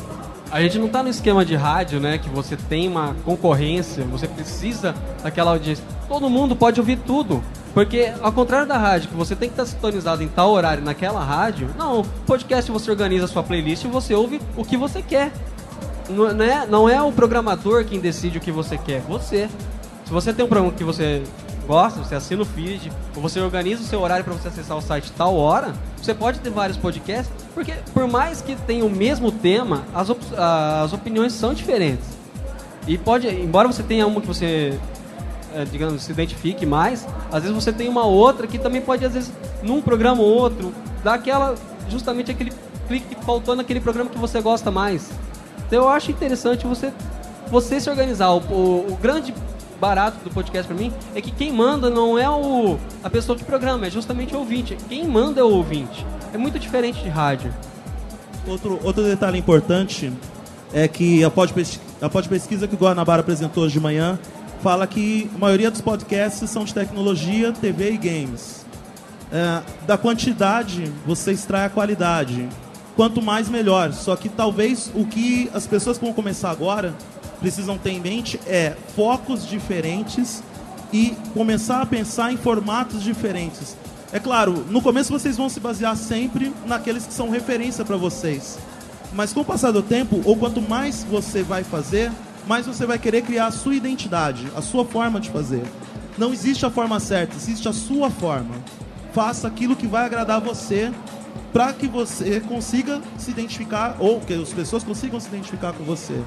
A gente não tá no esquema de rádio, né, que você tem uma concorrência, você precisa daquela audiência. Todo mundo pode ouvir tudo. Porque, ao contrário da rádio, que você tem que estar sintonizado em tal horário naquela rádio, não, podcast você organiza a sua playlist e você ouve o que você quer. Não, não, é, não é o programador quem decide o que você quer, você. Se você tem um programa que você gosta, você assina o feed, ou você organiza o seu horário para você acessar o site tal hora, você pode ter vários podcasts, porque por mais que tenha o mesmo tema, as, op as opiniões são diferentes. E pode, embora você tenha uma que você... É, digamos, se identifique mais, às vezes você tem uma outra que também pode, às vezes, num programa ou outro, dar aquela, justamente aquele clique que faltou naquele programa que você gosta mais. Então eu acho interessante você, você se organizar. O, o, o grande barato do podcast pra mim é que quem manda não é o, a pessoa do programa, é justamente o ouvinte. Quem manda é o ouvinte. É muito diferente de rádio. Outro, outro detalhe importante é que a Pod-Pesquisa, a Pod-Pesquisa que o Guanabara apresentou hoje de manhã fala que a maioria dos podcasts são de tecnologia, T V e games. É, da quantidade, você extrai a qualidade. Quanto mais, melhor. Só que talvez o que as pessoas que vão começar agora precisam ter em mente é focos diferentes e começar a pensar em formatos diferentes. É claro, no começo vocês vão se basear sempre naqueles que são referência para vocês. Mas com o passar do tempo, ou quanto mais você vai fazer, mais você vai querer criar a sua identidade, a sua forma de fazer. Não existe a forma certa, existe a sua forma. Faça aquilo que vai agradar você, para que você consiga se identificar, ou que as pessoas consigam se identificar com você.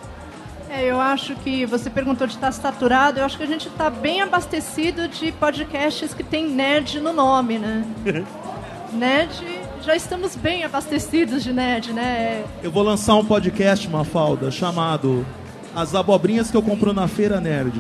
É, eu acho que você perguntou de estar saturado, eu acho que a gente está bem abastecido de podcasts que tem nerd no nome, né? Nerd, já estamos bem abastecidos de nerd, né? Eu vou lançar um podcast, Mafalda, chamado As Abobrinhas que eu compro na Feira Nerd.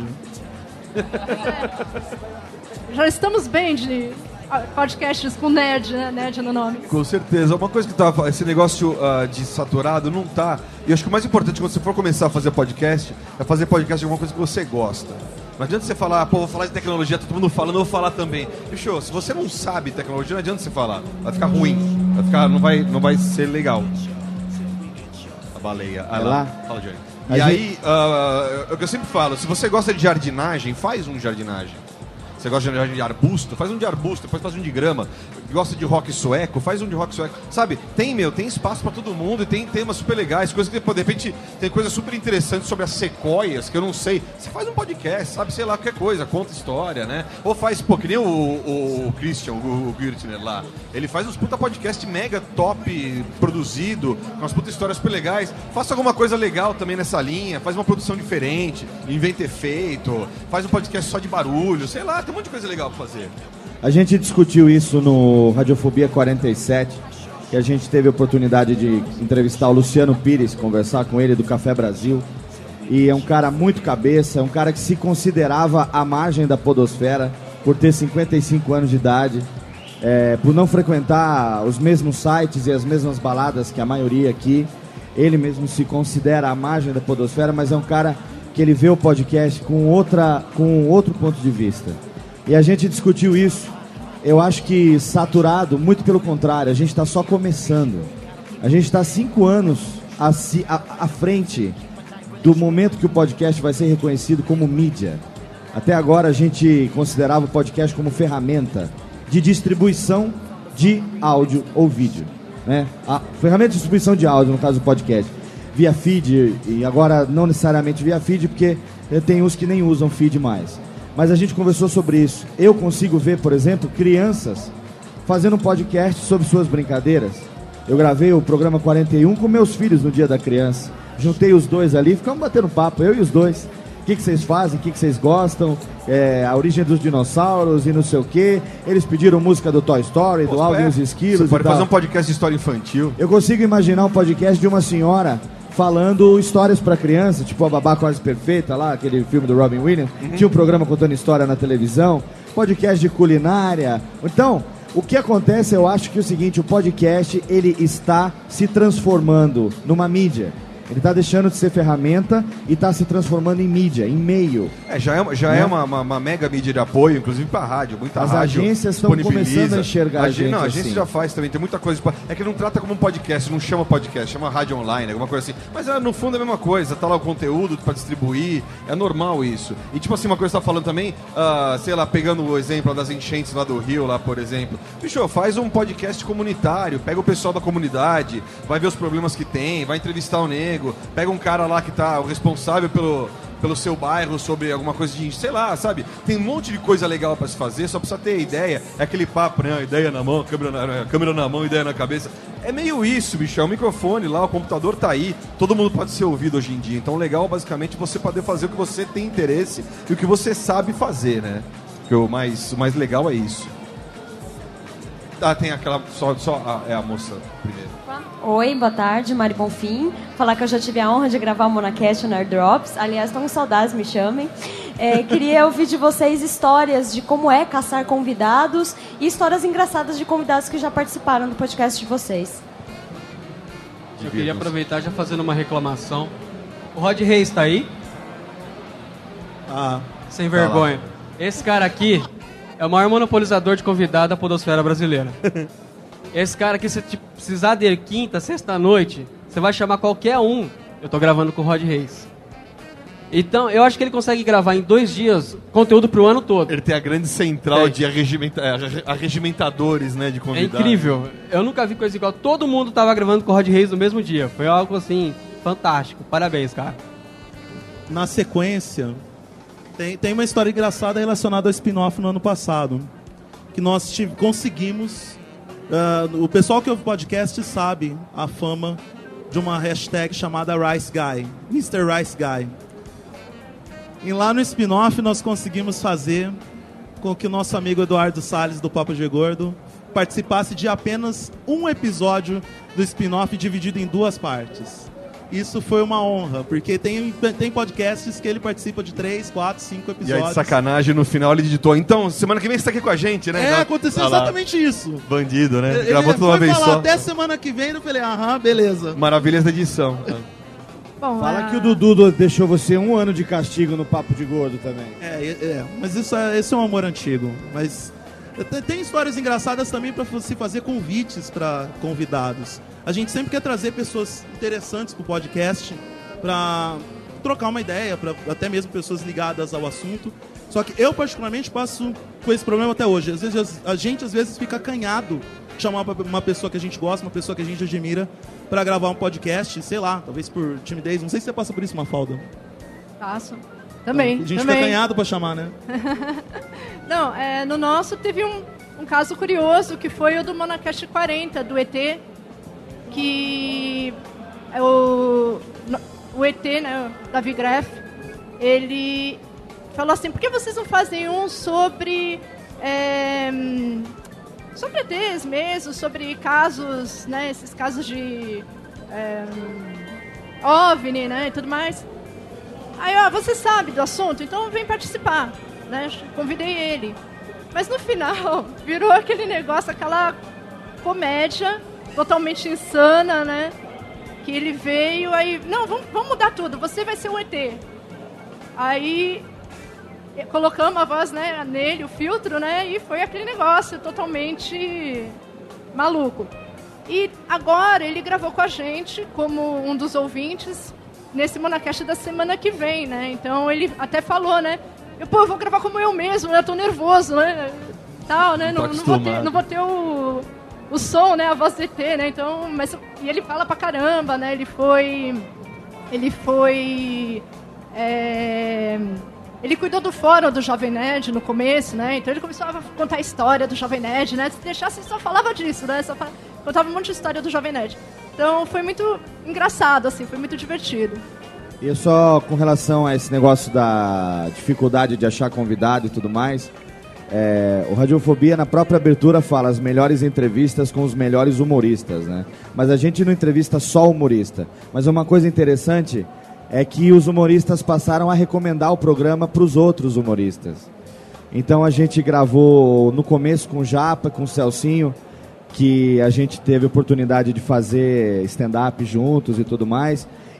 Já estamos bem de podcasts com nerd, né? Nerd no nome. Com certeza. Uma coisa que tava, esse negócio uh, de saturado não tá. E acho que o mais importante quando você for começar a fazer podcast é fazer podcast de alguma coisa que você gosta. Não adianta você falar, pô, vou falar de tecnologia, tá todo mundo falando, eu vou falar também. Bicho, se você não sabe tecnologia, não adianta você falar. Vai ficar ruim. Vai ficar, não vai, não vai ser legal. A baleia. Vai lá? Fala, Johnny. A E gente- aí, uh, o que eu sempre falo, se você gosta de jardinagem, faz um de jardinagem. Você gosta de de arbusto, faz um de arbusto, depois faz um de grama. Gosta de rock sueco, faz um de rock sueco. Sabe, tem, meu, tem espaço pra todo mundo e tem temas super legais, coisas que, pô, de repente, tem coisas super interessantes sobre as sequoias, que eu não sei. Você faz um podcast, sabe, sei lá, qualquer coisa, conta história, né? Ou faz, pô, que nem o, o, o Christian, o, o Gürtner lá. Ele faz uns puta podcast mega top, produzido, com umas puta histórias super legais. Faça alguma coisa legal também nessa linha, faz uma produção diferente, inventa efeito, faz um podcast só de barulho, sei lá, tem um monte de coisa legal pra fazer. A gente discutiu isso no Radiofobia quarenta e sete, que a gente teve a oportunidade de entrevistar o Luciano Pires, conversar com ele do Café Brasil. E é um cara muito cabeça, é um cara que se considerava à margem da podosfera por ter cinquenta e cinco anos de idade, é, por não frequentar os mesmos sites e as mesmas baladas que a maioria aqui. Ele mesmo se considera à margem da podosfera, mas é um cara que ele vê o podcast com, outra, com outro ponto de vista. E a gente discutiu isso. Eu acho que saturado, muito pelo contrário, a gente está só começando. A gente está cinco anos à, à, à frente do momento que o podcast vai ser reconhecido como mídia. Até agora a gente considerava o podcast como ferramenta de distribuição de áudio ou vídeo, né? A ferramenta de distribuição de áudio, no caso do podcast, via feed, e agora não necessariamente via feed, porque tem uns que nem usam feed mais. Mas a gente conversou sobre isso. Eu consigo ver, por exemplo, crianças fazendo um podcast sobre suas brincadeiras. Eu gravei o programa quarenta e um com meus filhos no Dia da Criança. Juntei os dois ali, ficamos batendo papo, eu e os dois. O que, que vocês fazem, o que, que vocês gostam, é, a origem dos dinossauros e não sei o quê. Eles pediram música do Toy Story, do Alvin e os Esquilos. Você pode e tal. fazer um podcast de história infantil. Eu consigo imaginar um podcast de uma senhora falando histórias pra criança, tipo a Babá Quase Perfeita lá, aquele filme do Robin Williams. Uhum. Tinha um programa contando história na televisão, podcast de culinária. Então, o que acontece, eu acho que é o seguinte, o podcast, ele está se transformando numa mídia. Ele está deixando de ser ferramenta e está se transformando em mídia, em meio. É, já é, já né? é uma, uma, uma mega mídia de apoio, inclusive para a rádio. Muita As rádio agências estão disponibiliza. começando a enxergar a gente Não, a agência assim. já faz também, tem muita coisa. Pra... É que não trata como um podcast, não chama podcast, chama rádio online, alguma coisa assim. Mas é, no fundo é a mesma coisa, tá lá o conteúdo para distribuir, é normal isso. E tipo assim, uma coisa que você tá falando também, uh, sei lá, pegando o exemplo das enchentes lá do Rio, lá por exemplo. Bicho, faz um podcast comunitário, pega o pessoal da comunidade, vai ver os problemas que tem, vai entrevistar o nego, pega um cara lá que tá o responsável pelo, pelo seu bairro sobre alguma coisa de, sei lá, sabe? Tem um monte de coisa legal pra se fazer, só precisa ter ideia. É aquele papo, né? Ideia na mão, câmera na, câmera na mão, ideia na cabeça. É meio isso, bicho. É o microfone lá, o computador tá aí. Todo mundo pode ser ouvido hoje em dia. Então, legal, basicamente, você poder fazer o que você tem interesse e o que você sabe fazer, né? Porque o mais, o mais legal é isso. Ah, tem aquela... Só, só ah, é a moça primeiro. Oi, boa tarde, Mari Bonfim. Falar que eu já tive a honra de gravar o Monacast no Airdrops. Aliás, estão com saudades, me chamem. É, queria ouvir de vocês histórias de como é caçar convidados e histórias engraçadas de convidados que já participaram do podcast de vocês. Eu queria aproveitar já fazendo uma reclamação. O Rod Reis tá aí? Ah. Sem vergonha. Esse cara aqui é o maior monopolizador de convidado da podosfera brasileira. Esse cara aqui, se te precisar dele quinta, sexta-noite, você vai chamar qualquer um. Eu tô gravando com o Rod Reis. Então, eu acho que ele consegue gravar em dois dias conteúdo pro ano todo. Ele tem a grande central é. de arregimenta... arregimentadores, né, de convidados. É incrível. Eu nunca vi coisa igual. Todo mundo tava gravando com o Rod Reis no mesmo dia. Foi algo, assim, fantástico. Parabéns, cara. Na sequência, tem, tem uma história engraçada relacionada ao spin-off no ano passado. Que nós tive, conseguimos... Uh, o pessoal que ouve podcast sabe a fama de uma hashtag chamada Rice Guy, mister Rice Guy. E lá no spin-off nós conseguimos fazer com que o nosso amigo Eduardo Salles do Papo de Gordo participasse de apenas um episódio do spin-off dividido em duas partes. Isso foi uma honra, porque tem, tem podcasts que ele participa de três, quatro, cinco episódios. E aí, de sacanagem, no final ele digitou. Então, semana que vem você tá aqui com a gente, né? É, Já... aconteceu ah exatamente isso. Bandido, né? Ele Gravou tudo uma vez falar só. até semana que vem, eu falei, aham, beleza. Maravilhas da edição. Bom, Fala é... que o Dudu deixou você um ano de castigo no Papo de Gordo também. É, é, é mas isso é, esse é um amor antigo. Mas tem histórias engraçadas também para se fazer convites para convidados. A gente sempre quer trazer pessoas interessantes pro podcast para trocar uma ideia, para até mesmo pessoas ligadas ao assunto. Só que eu particularmente passo com esse problema até hoje. Às vezes a gente às vezes fica acanhado de chamar uma pessoa que a gente gosta, uma pessoa que a gente admira para gravar um podcast, sei lá, talvez por timidez. Não sei se você passa por isso, Mafalda. Passo. Também. Então, a gente também. fica acanhado para chamar, né? Não, é, no nosso teve um, um caso curioso que foi o do Monacast quarenta, do E T, que é o, o E T, né, Davi Greff, ele falou assim, por que vocês não fazem um sobre é, sobre E Tês mesmo, sobre casos, né, esses casos de é, OVNI, né, e tudo mais. Aí, ó, você sabe do assunto, então vem participar, né, convidei ele. Mas no final, virou aquele negócio, aquela comédia totalmente insana, né? Que ele veio, aí... Não, vamos, vamos mudar tudo, você vai ser o E T. Aí, colocamos a voz, né, nele, o filtro, né? E foi aquele negócio totalmente maluco. E agora ele gravou com a gente, como um dos ouvintes, nesse Monacast da semana que vem, né? Então ele até falou, né? Eu, pô, eu vou gravar como eu mesmo, né? Eu tô nervoso, né? Tal, né? Não, não, vou ter, não vou ter o... o som, né, a voz do E T, né, então, mas, e ele fala pra caramba, né, ele foi, ele foi, é, ele cuidou do fórum do Jovem Nerd no começo, né, então ele começou a contar a história do Jovem Nerd, né, se deixasse só falava disso, né, só falava, contava um monte de história do Jovem Nerd, então foi muito engraçado, assim, foi muito divertido. E só com relação a esse negócio da dificuldade de achar convidado e tudo mais, É, o Radiofobia na própria abertura fala as melhores entrevistas com os melhores humoristas, né? Mas a gente não entrevista só humorista. Mas uma coisa interessante é que os humoristas passaram a recomendar o programa para os outros humoristas. Então a gente gravou no começo com o Japa, com o Celcinho, que a gente teve a oportunidade de fazer stand-up juntos e tudo mais.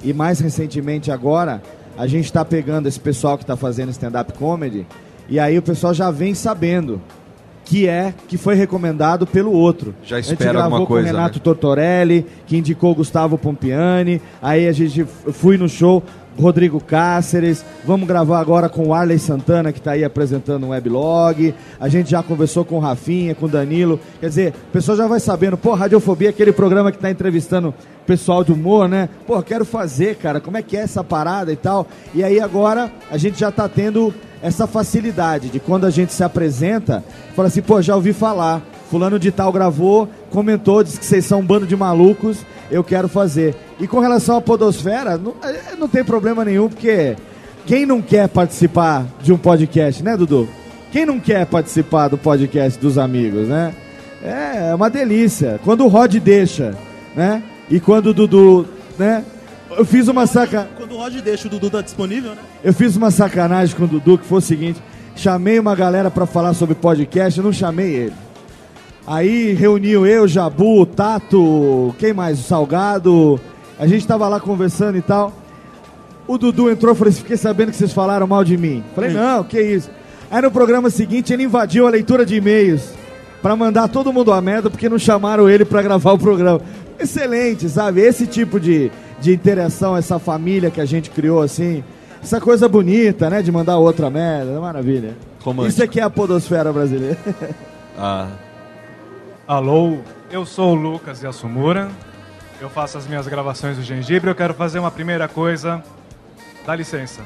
e mais recentemente agora, a gente está pegando esse pessoal que está fazendo stand-up comedy, e aí o pessoal já vem sabendo que é, que foi recomendado pelo outro. Já espera espera a gente gravou alguma coisa, com o Renato né? Tortorelli, que indicou Gustavo Pompiani, aí a gente f- fui no show Rodrigo Cáceres, vamos gravar agora com o Arley Santana, que está aí apresentando um weblog, a gente já conversou com o Rafinha, com o Danilo, quer dizer, o pessoal já vai sabendo, pô, Radiofobia é aquele programa que está entrevistando pessoal de humor, né? Pô, quero fazer, cara, como é que é essa parada e tal, e aí agora a gente já está tendo essa facilidade de quando a gente se apresenta, fala assim, pô, já ouvi falar, fulano de tal gravou, comentou, disse que vocês são um bando de malucos, eu quero fazer. E com relação à podosfera, não, não tem problema nenhum, porque quem não quer participar de um podcast, né, Dudu? Quem não quer participar do podcast dos amigos, né? É uma delícia. Quando o Rod deixa, né? E quando o Dudu, né? Eu fiz uma saca... Quando o Rod deixa, o Dudu tá disponível, né? Eu fiz uma sacanagem com o Dudu, que foi o seguinte, chamei uma galera pra falar sobre podcast, eu não chamei ele. Aí reuniu eu, Jabu, o Tato, quem mais? O Salgado. A gente tava lá conversando e tal. O Dudu entrou e falou assim, fiquei sabendo que vocês falaram mal de mim. Falei, não, que isso. Aí no programa seguinte ele invadiu a leitura de e-mails pra mandar todo mundo a merda porque não chamaram ele pra gravar o programa. Excelente, sabe? Esse tipo de, de interação, essa família que a gente criou assim, essa coisa bonita, né? De mandar outra merda, maravilha. Romântico. Isso aqui é a podosfera brasileira. Ah... Alô, eu sou o Lucas Yasumura, eu faço as minhas gravações do Gengibre, eu quero fazer uma primeira coisa, dá licença.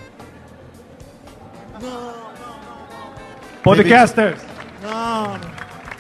Podcasters, Não, não.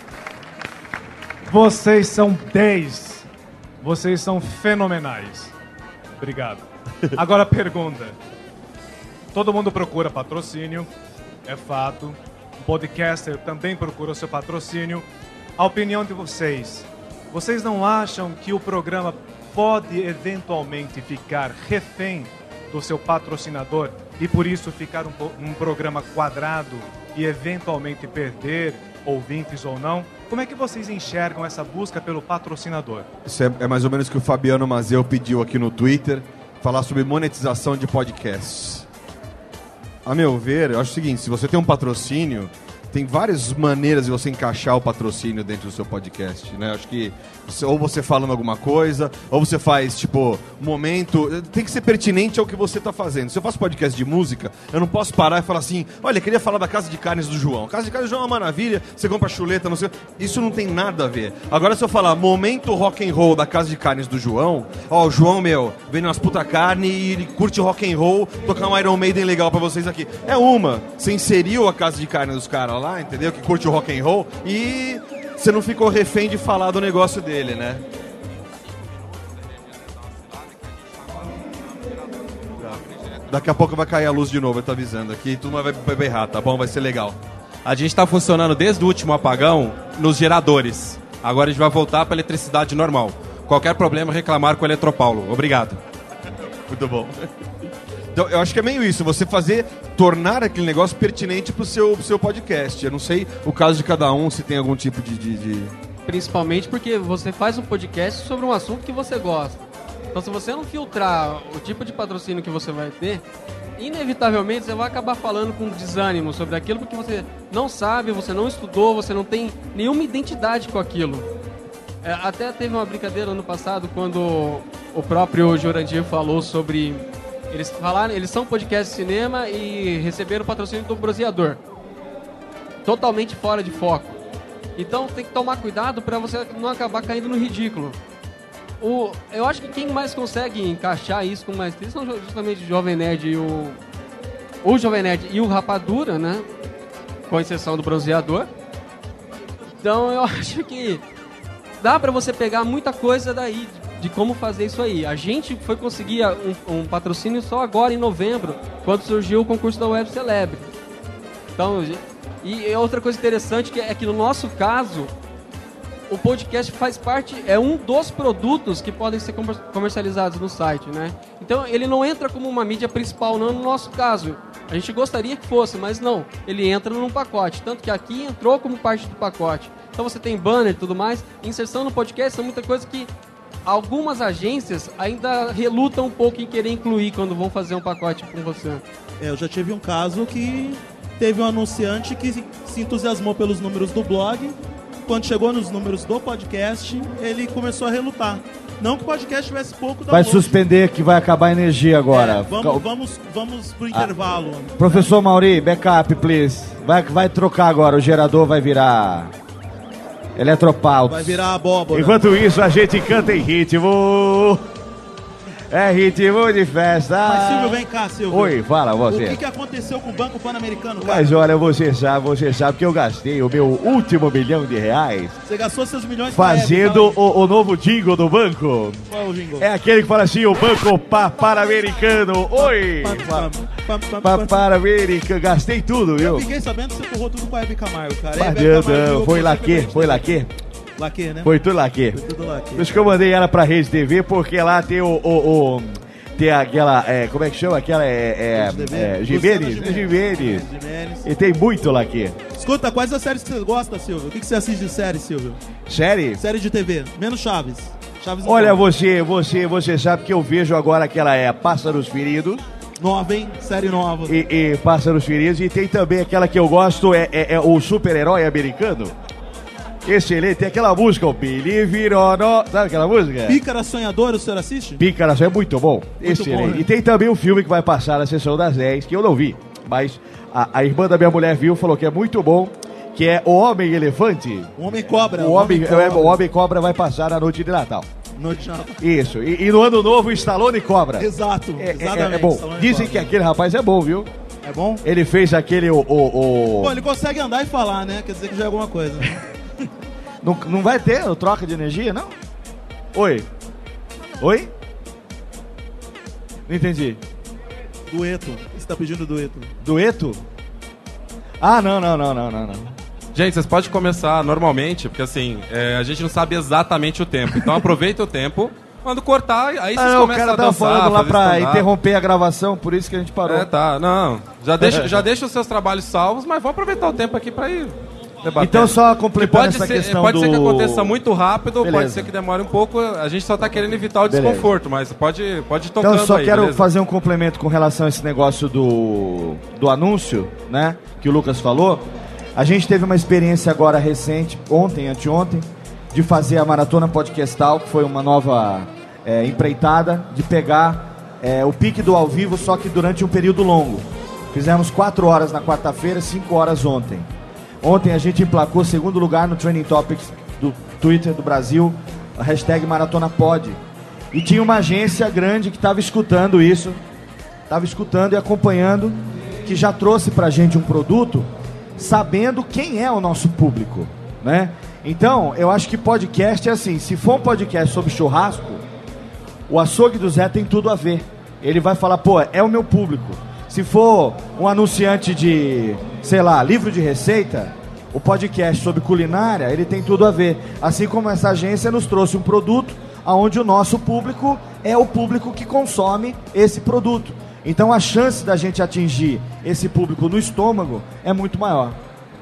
vocês são dez, vocês são fenomenais, obrigado. Agora a pergunta, todo mundo procura patrocínio, é fato, o podcaster também procura o seu patrocínio. A opinião de vocês, vocês não acham que o programa pode eventualmente ficar refém do seu patrocinador e por isso ficar um, um programa quadrado e eventualmente perder ouvintes ou não? Como é que vocês enxergam essa busca pelo patrocinador? Isso é, é mais ou menos o que o Fabiano Mazeu pediu aqui no Twitter, falar sobre monetização de podcasts. A meu ver, eu acho o seguinte, se você tem um patrocínio, tem várias maneiras de você encaixar o patrocínio dentro do seu podcast, né? Acho que você, ou você falando alguma coisa, ou você faz, tipo, momento... Tem que ser pertinente ao que você tá fazendo. Se eu faço podcast de música, eu não posso parar e falar assim, olha, eu queria falar da Casa de Carnes do João. Casa de Carnes do João é uma maravilha, você compra chuleta, não sei... Isso não tem nada a ver. Agora, se eu falar momento rock and roll da Casa de Carnes do João, ó, o João, meu, vem umas puta carne e ele curte rock and roll, tocar um Iron Maiden legal pra vocês aqui. É uma. Você inseriu a Casa de Carne dos caras lá, entendeu? Que curte o rock and roll e você não ficou refém de falar do negócio dele, né? Daqui a pouco vai cair a luz de novo, eu tô avisando aqui, tudo vai, vai berrar, tá bom? Vai ser legal. A gente tá funcionando desde o último apagão nos geradores. Agora a gente vai voltar pra eletricidade normal. Qualquer problema, reclamar com o Eletropaulo. Obrigado. Muito bom. Então, eu acho que é meio isso, você fazer, tornar aquele negócio pertinente pro seu, pro seu podcast. Eu não sei o caso de cada um, se tem algum tipo de, de, de... Principalmente porque você faz um podcast sobre um assunto que você gosta. Então, se você não filtrar o tipo de patrocínio que você vai ter, inevitavelmente você vai acabar falando com desânimo sobre aquilo porque você não sabe, você não estudou, você não tem nenhuma identidade com aquilo. É, até teve uma brincadeira ano passado quando o próprio Jurandir falou sobre... Eles falaram, eles são podcast de cinema e receberam o patrocínio do bronzeador. Totalmente fora de foco. Então tem que tomar cuidado para você não acabar caindo no ridículo. O, eu acho que quem mais consegue encaixar isso com maestria são justamente o Jovem Nerd e o... O Jovem Nerd e o Rapadura, né? Com exceção do bronzeador. Então eu acho que dá para você pegar muita coisa daí de como fazer isso aí. A gente foi conseguir um, um patrocínio só agora em novembro, quando surgiu o concurso da Web Celebre. Então, e outra coisa interessante que é que no nosso caso, o podcast faz parte, é um dos produtos que podem ser comercializados no site, né? Então ele não entra como uma mídia principal, não no nosso caso. A gente gostaria que fosse, mas não. Ele entra num pacote, tanto que aqui entrou como parte do pacote. Então você tem banner e tudo mais. Inserção no podcast é muita coisa que algumas agências ainda relutam um pouco em querer incluir quando vão fazer um pacote com você. É, eu já tive um caso que teve um anunciante que se entusiasmou pelos números do blog. Quando chegou nos números do podcast, ele começou a relutar. Não que o podcast tivesse pouco Vai download. suspender que vai acabar a energia agora. É, vamos, vamos, vamos pro intervalo. Professor Mauri, backup, please. Vai, vai trocar agora, o gerador vai virar eletropauta. Vai virar abóbora. Enquanto isso, a gente canta em ritmo. É ritmo de festa. Mas Silvio, vem cá, Silvio. Oi, fala você. O que, que aconteceu com o Banco Pan-Americano, cara? Mas olha, você sabe, você sabe que eu gastei o meu último milhão de reais Você gastou seus milhões fazendo pra o, o novo jingle do banco. Qual é o jingle? É aquele que fala assim, o Banco Pa- Pan-Americano. Oi! Pa- Pan-Americano. Gastei tudo, Eu viu? fiquei sabendo que você torrou tudo com a Hebe Camargo, cara. Mas Hebe não, Camargo não, ligou foi pra você laque, pra foi laque. Laque, né? Foi tudo laque. Foi tudo laque. Por isso que eu mandei ela pra Rede T V, porque lá tem o... o, o tem aquela, é, como é que chama? Aquela, é... é, é Gimenez? Gimenez. E tem muito laque. Escuta, quais as séries que você gosta, Silvio? O que que você assiste de série, Silvio? Série? Série de T V. Menos Chaves. Chaves não Olha, conta. você, você, você sabe que eu vejo agora aquela é Pássaros Feridos. Nova, hein? Série nova. E, e Pássaros Feridos. E tem também aquela que eu gosto, é, é, é o super-herói americano. Excelente. Tem aquela música, o Believe It or Not. Sabe aquela música? Pícara Sonhadora, o senhor assiste? Pícara, é muito bom. Muito Excelente. bom, né? E tem também um filme que vai passar na sessão das dez, que eu não vi. Mas a, a irmã da minha mulher viu, falou que é muito bom. Que é O Homem Elefante. O Homem Cobra. O Homem, Cobra. é, o Homem Cobra vai passar na noite de Natal. Noite de Natal. Isso. E, e no ano novo, Stallone Cobra. Exato. É, é, exatamente. é bom. Stallone Dizem Cobra. que aquele rapaz é bom, viu? É bom? Ele fez aquele... O, o, o- Bom, ele consegue andar e falar, né? Quer dizer que já é alguma coisa. Né? Não, não vai ter o troca de energia, não? Oi? Oi? Não entendi. Dueto. Você tá pedindo dueto. Dueto? Ah, não, não, não, não, não, não. Gente, vocês podem começar normalmente, porque assim, é, a gente não sabe exatamente o tempo. Então aproveita o tempo. Quando cortar, aí vocês Ah, não, o começam cara a tava dançar, falando lá fazer pra stand-up. interromper a gravação, por isso que a gente parou. É, tá. Não, já deixa, já deixa os seus trabalhos salvos, mas vamos aproveitar o tempo aqui pra ir debater. Então, só completando pode essa ser, questão Pode do... ser que aconteça muito rápido, pode Beleza. ser que demore um pouco. A gente só tá querendo evitar o Beleza. desconforto, mas pode, pode ir tocando Então, eu só aí, quero beleza? fazer um complemento com relação a esse negócio do, do anúncio, né? Que o Lucas falou. A gente teve uma experiência agora recente, ontem, anteontem, de fazer a Maratona Podcastal, que foi uma nova é, empreitada, de pegar é, o pique do ao vivo, só que durante um período longo. Fizemos quatro horas na quarta-feira, cinco horas ontem. Ontem a gente emplacou segundo lugar no Trending Topics do Twitter do Brasil, a hashtag MaratonaPod. E tinha uma agência grande que estava escutando isso, estava escutando e acompanhando, que já trouxe pra gente um produto, sabendo quem é o nosso público, né? Então, eu acho que podcast é assim, se for um podcast sobre churrasco, o açougue do Zé tem tudo a ver. Ele vai falar, pô, é o meu público. Se for um anunciante de, sei lá, livro de receita, o podcast sobre culinária, ele tem tudo a ver. Assim como essa agência nos trouxe um produto onde o nosso público é o público que consome esse produto. Então a chance da gente atingir esse público no estômago é muito maior.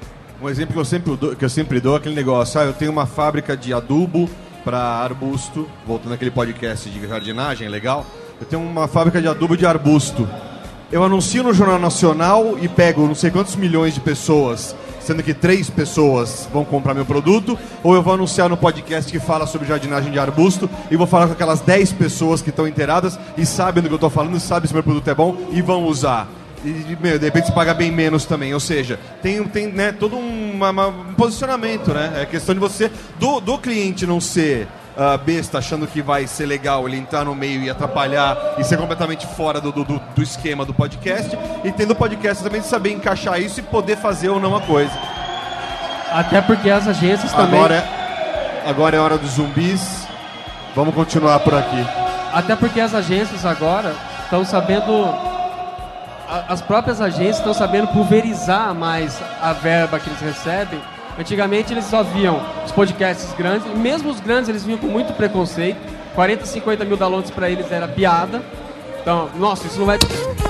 Um exemplo que eu sempre dou, que eu sempre dou é aquele negócio, ah, eu tenho uma fábrica de adubo para arbusto, voltando àquele podcast de jardinagem, legal? Eu tenho uma fábrica de adubo de arbusto. Eu anuncio no Jornal Nacional e pego não sei quantos milhões de pessoas, sendo que três pessoas vão comprar meu produto, ou eu vou anunciar no podcast que fala sobre jardinagem de arbusto e vou falar com aquelas dez pessoas que estão inteiradas e sabem do que eu estou falando, sabem se meu produto é bom e vão usar. E, meu, de repente se paga bem menos também, ou seja, tem, tem né, todo um, uma, uma, um posicionamento, né? É questão de você, do, do cliente não ser uh, besta, achando que vai ser legal ele entrar no meio e atrapalhar e ser completamente fora do, do, do esquema do podcast, e tendo o podcast também de saber encaixar isso e poder fazer ou não a coisa. Até porque as agências também... Agora é, agora é hora dos zumbis, vamos continuar por aqui. Até porque as agências agora estão sabendo... As próprias agências estão sabendo pulverizar mais a verba que eles recebem. Antigamente eles só viam os podcasts grandes, e mesmo os grandes eles vinham com muito preconceito. quarenta, cinquenta mil downloads para eles era piada. Então, nossa, isso não vai...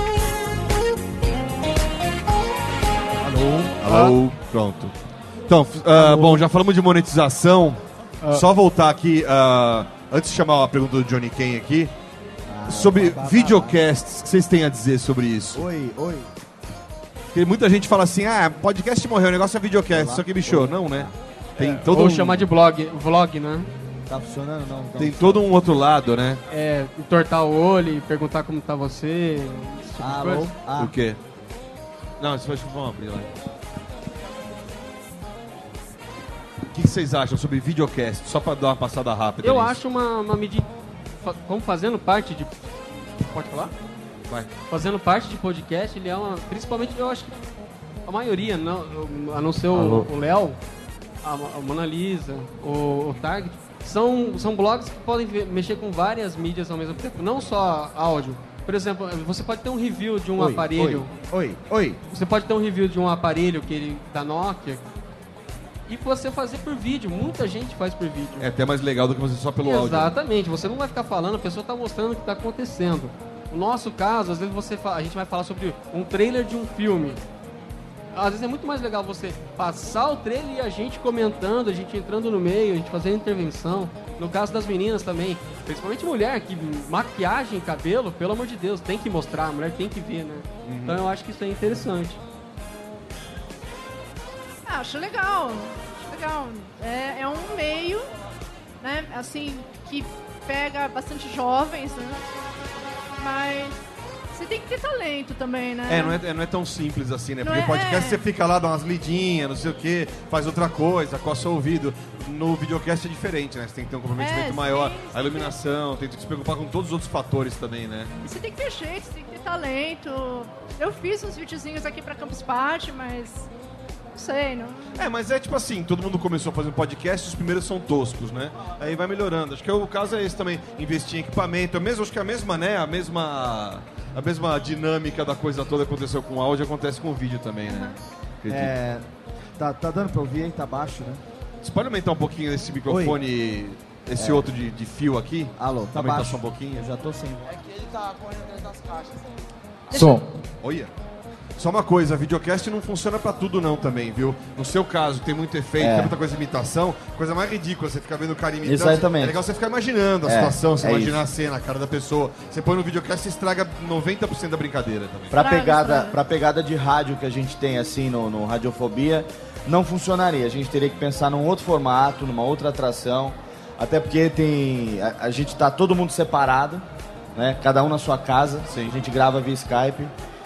Alô? Alô? Pronto. Então, uh, bom, já falamos de monetização. Ah. Só voltar aqui. Uh, antes de chamar a pergunta do Johnny Ken aqui, sobre videocasts, o que vocês têm a dizer sobre isso? Oi, oi. Porque muita gente fala assim, ah, podcast morreu, o negócio é videocast, só que bicho, não, né? Tem todo Ou um... chamar de blog, vlog, né? Tá funcionando não? Então. Tem todo um outro lado, né? É, entortar o olho e perguntar como tá você. Esse tipo de coisa. Ah. O quê? Não, isso vai vamos abrir lá. O que, que vocês acham sobre videocast? Só pra dar uma passada rápida. Eu nisso. acho uma, uma medida. fa- Como fazendo parte de. Pode falar? Vai. Fazendo parte de podcast, ele é uma. Principalmente, eu acho que a maioria, não, a não ser Alô. o o Léo, a, a Mona Lisa, o, o Target, são, são blogs que podem ver- mexer com várias mídias ao mesmo tempo, não só áudio. Por exemplo, você pode ter um review de um Oi, aparelho. Oi, oi. Você pode ter um review de um aparelho que ele, da Nokia e você fazer por vídeo. Muita gente faz por vídeo. É até mais legal do que você só pelo áudio. Exatamente. Você não vai ficar falando, a pessoa está mostrando o que está acontecendo. No nosso caso, às vezes você fa- a gente vai falar sobre um trailer de um filme. Às vezes é muito mais legal você passar o trailer e a gente comentando, a gente entrando no meio, a gente fazendo intervenção. No caso das meninas também, principalmente mulher, que maquiagem, cabelo, pelo amor de Deus, tem que mostrar, a mulher tem que ver, né? Uhum. Então eu acho que isso é interessante. Ah, acho legal, acho legal. É, é um meio, né, assim, que pega bastante jovens, né? Mas você tem que ter talento também, né? É, não é, não é tão simples assim, né? Não Porque é- podcast é. você fica lá, dá umas lidinhas, não sei o quê, faz outra coisa, coça o ouvido. No videocast é diferente, né? Você tem que ter um comprometimento É, maior, sim, a iluminação, tem que se preocupar com todos os outros fatores também, né? E você tem que ter jeito, você tem que ter talento. Eu fiz uns videozinhos aqui pra Campus Party, mas não sei, não... É, mas é tipo assim, todo mundo começou fazendo podcast, os primeiros são toscos, né? Aí vai melhorando. Acho que o caso é esse também, investir em equipamento. É mesmo, acho que é a mesma, né? A mesma, a mesma dinâmica da coisa toda aconteceu com o áudio, acontece com o vídeo também, né? Acredito. É, tá, tá dando pra ouvir aí? Tá baixo, né? Você pode aumentar um pouquinho esse microfone, esse É. outro de, de fio aqui? Alô, tá aumentar baixo. só um pouquinho. Eu já tô sem. É que ele tá correndo atrás das caixas. Som. Olha. Só uma coisa, videocast não funciona pra tudo não também, viu? No seu caso, tem muito efeito, É. tem muita coisa de imitação, coisa mais ridícula, você fica vendo o cara imitando. Exatamente. É legal você ficar imaginando a É, situação, você é imaginar isso. a cena, a cara da pessoa. Você põe no videocast e estraga noventa por cento da brincadeira também. Pra pegada, pra pegada de rádio que a gente tem assim no, no Radiofobia, não funcionaria. A gente teria que pensar num outro formato, numa outra atração. Até porque tem. A, a gente tá todo mundo separado, né? Cada um na sua casa. A gente grava via Skype.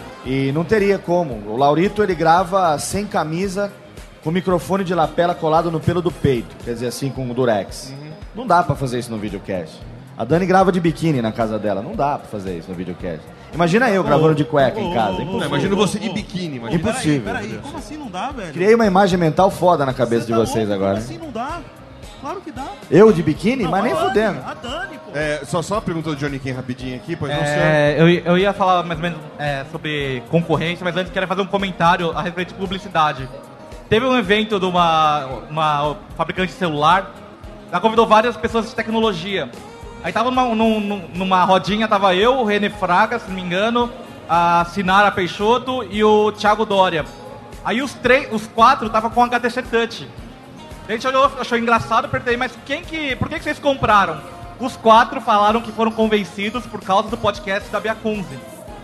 E não teria como. O Laurito ele grava sem camisa, com o microfone de lapela colado no pelo do peito. Quer dizer, assim, com o durex. Não dá pra fazer isso no videocast. A Dani grava de biquíni na casa dela. Não dá pra fazer isso no videocast. Imagina eu gravando de cueca em casa. Não, Impossível. imagina você de biquíni. Imagina. Impossível. Peraí, como assim não dá, velho? Criei uma imagem mental foda na cabeça de vocês agora. Como assim não dá? Claro que dá. Eu de biquíni? Não, Mas nem a Dani, fudendo. A Dani, pô. É, só, só uma pergunta do Johnny Ken rapidinho aqui, pois não, senhor? É, eu, eu ia falar mais ou menos é, sobre concorrência, mas antes quero fazer um comentário a respeito de publicidade. Teve um evento de uma, uma fabricante de celular, ela convidou várias pessoas de tecnologia. Aí tava numa, num- numa rodinha, tava eu, o René Fraga, se não me engano, a Sinara Peixoto e o Thiago Dória. Aí os, três, os quatro tava com H T C Touch. A gente olhou, achou engraçado, perguntei, mas quem que, por que, que vocês compraram? Os quatro falaram que foram convencidos por causa do podcast da Bia Kunze.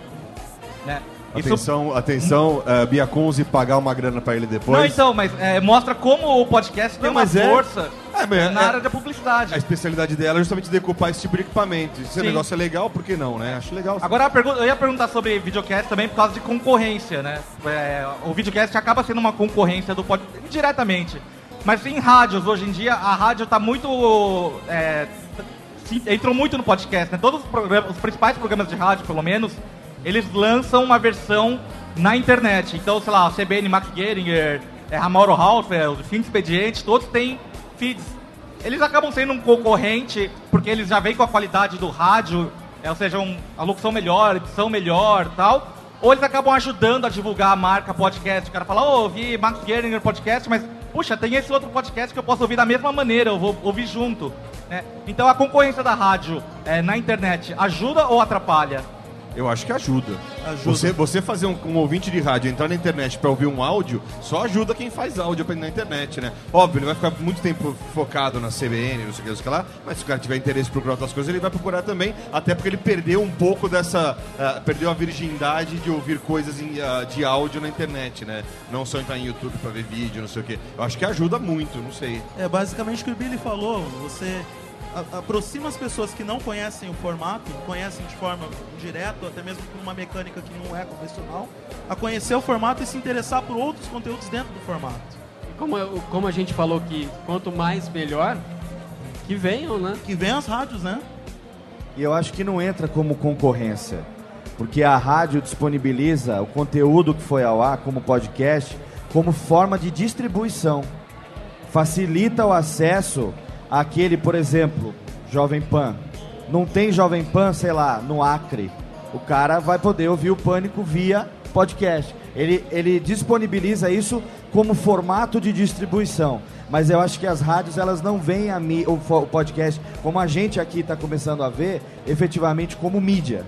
Né? Isso- Atenção, atenção, uh, Bia Kunze pagar uma grana pra ele depois. Não, então, mas é, mostra como o podcast tem Não, uma mas é- força É, mas na é- área da publicidade. A especialidade dela é justamente decupar esse tipo de equipamento. Se esse Sim. negócio é legal, por que não, né? Acho legal. sim. Agora, a pergunta- eu ia perguntar sobre videocast também por causa de concorrência, né? É, o videocast acaba sendo uma concorrência do podcast, indiretamente. Mas em rádios, hoje em dia, a rádio tá muito... é, se- entrou muito no podcast, né? Todos os, programas, os principais programas de rádio, pelo menos, eles lançam uma versão na internet. Então, sei lá, C B N, Max Geringer, é, Ramoro Hausfeld, Fim de Expediente, todos têm feeds. Eles acabam sendo um concorrente, porque eles já vêm com a qualidade do rádio, é, ou seja, um, a locução melhor, a edição melhor e tal. Ou eles acabam ajudando a divulgar a marca podcast. O cara fala, ô, ouvi Max Geringer podcast, mas, puxa, tem esse outro podcast que eu posso ouvir da mesma maneira, eu vou ouvir junto. Né? Então a concorrência da rádio é, na internet ajuda ou atrapalha? Eu acho que ajuda. Ajuda. Você, você fazer um, um ouvinte de rádio entrar na internet pra ouvir um áudio, só ajuda quem faz áudio na internet, né? Óbvio, ele vai ficar muito tempo focado na C B N, não sei o que, não sei o que lá, mas se o cara tiver interesse em procurar outras coisas, ele vai procurar também, até porque ele perdeu um pouco dessa... Uh, perdeu a virgindade de ouvir coisas em, uh, de áudio na internet, né? Não só entrar em YouTube pra ver vídeo, não sei o que. Eu acho que ajuda muito, não sei. É basicamente o que o Billy falou, você... aproxima as pessoas que não conhecem o formato, conhecem de forma direta, até mesmo por uma mecânica que não é convencional, a conhecer o formato e se interessar por outros conteúdos dentro do formato. Como, como a gente falou que quanto mais melhor, que venham, né? Que venham as rádios, né? E eu acho que não entra como concorrência, porque a rádio disponibiliza o conteúdo que foi ao ar como podcast como forma de distribuição. Facilita o acesso aquele, por exemplo, Jovem Pan. Não tem Jovem Pan, sei lá, no Acre. O cara vai poder ouvir o Pânico via podcast. Ele, ele disponibiliza isso como formato de distribuição. Mas eu acho que as rádios, elas não veem a mi, o, o podcast, como a gente aqui está começando a ver, efetivamente como mídia.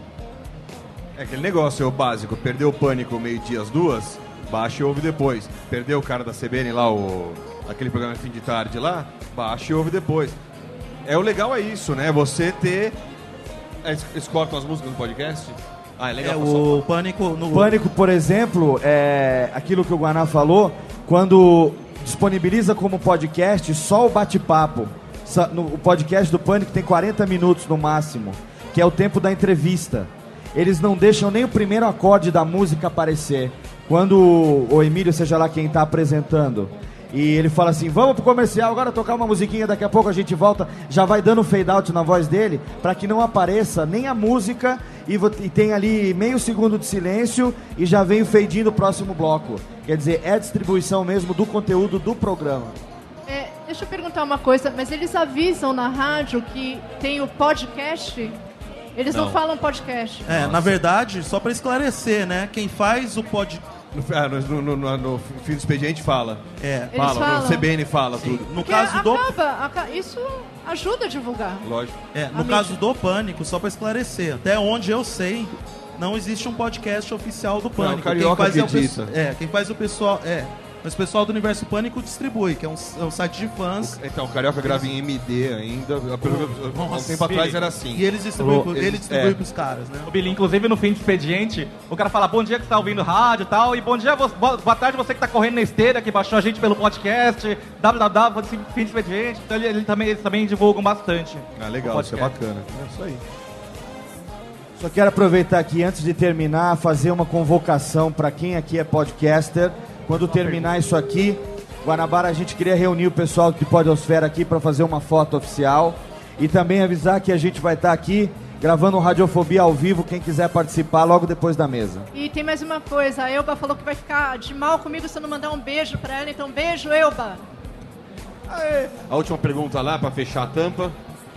É aquele negócio, é o básico. Perdeu o Pânico meio-dia às duas, baixa e ouve depois. Perdeu o cara da C B N lá, o... aquele programa fim de tarde lá, baixa e ouve depois. É, o legal é isso, né? Você ter... Eles cortam as músicas no podcast? Ah, é legal. É, o Pânico... No... Pânico, por exemplo, é aquilo que o Guaná falou, quando disponibiliza como podcast só o bate-papo. O podcast do Pânico tem quarenta minutos no máximo, que é o tempo da entrevista. Eles não deixam nem o primeiro acorde da música aparecer. Quando o Emílio, seja lá quem está apresentando, e ele fala assim, vamos pro comercial, agora tocar uma musiquinha, daqui a pouco a gente volta, já vai dando um fade out na voz dele, para que não apareça nem a música, e, e tem ali meio segundo de silêncio, e já vem o fade in do próximo bloco. Quer dizer, é a distribuição mesmo do conteúdo do programa. É, deixa eu perguntar uma coisa, mas eles avisam na rádio que tem o podcast? Eles não, não falam podcast. É, Nossa. Na verdade, só para esclarecer, né, quem faz o podcast... No, ah, no, no, no, no fim do expediente fala. É, Eles fala, falam. No C B N fala Sim. tudo. No Porque caso do acaba, acaba, isso ajuda a divulgar. Lógico. É, no caso do Pânico, só para esclarecer, até onde eu sei, não existe um podcast oficial do Pânico. Não, Carioca quem faz acredita. é, o, é, quem faz o pessoal, é, mas o pessoal do Universo Pânico distribui, que é um, é um site de fãs. Então, o Carioca grava em M D ainda. Há um tempo atrás era assim. E eles distribuem, oh, ele eles, distribui é. pros caras, né? O Billy, inclusive no fim do expediente, o cara fala, bom dia que você tá ouvindo rádio e tal, e bom dia, boa, boa tarde você que tá correndo na esteira, que baixou a gente pelo podcast, www, fim do expediente. Então ele, ele também, eles também divulgam bastante. Ah, legal, isso é bacana. É isso aí. Só quero aproveitar aqui, antes de terminar, fazer uma convocação para quem aqui é podcaster. Quando terminar isso aqui, Guanabara, a gente queria reunir o pessoal de Podosfera aqui para fazer uma foto oficial. E também avisar que a gente vai estar aqui gravando um Radiofobia ao vivo, quem quiser participar logo depois da mesa. E tem mais uma coisa, a Elba falou que vai ficar de mal comigo se eu não mandar um beijo para ela, então beijo, Elba. Aê. A última pergunta lá, para fechar a tampa.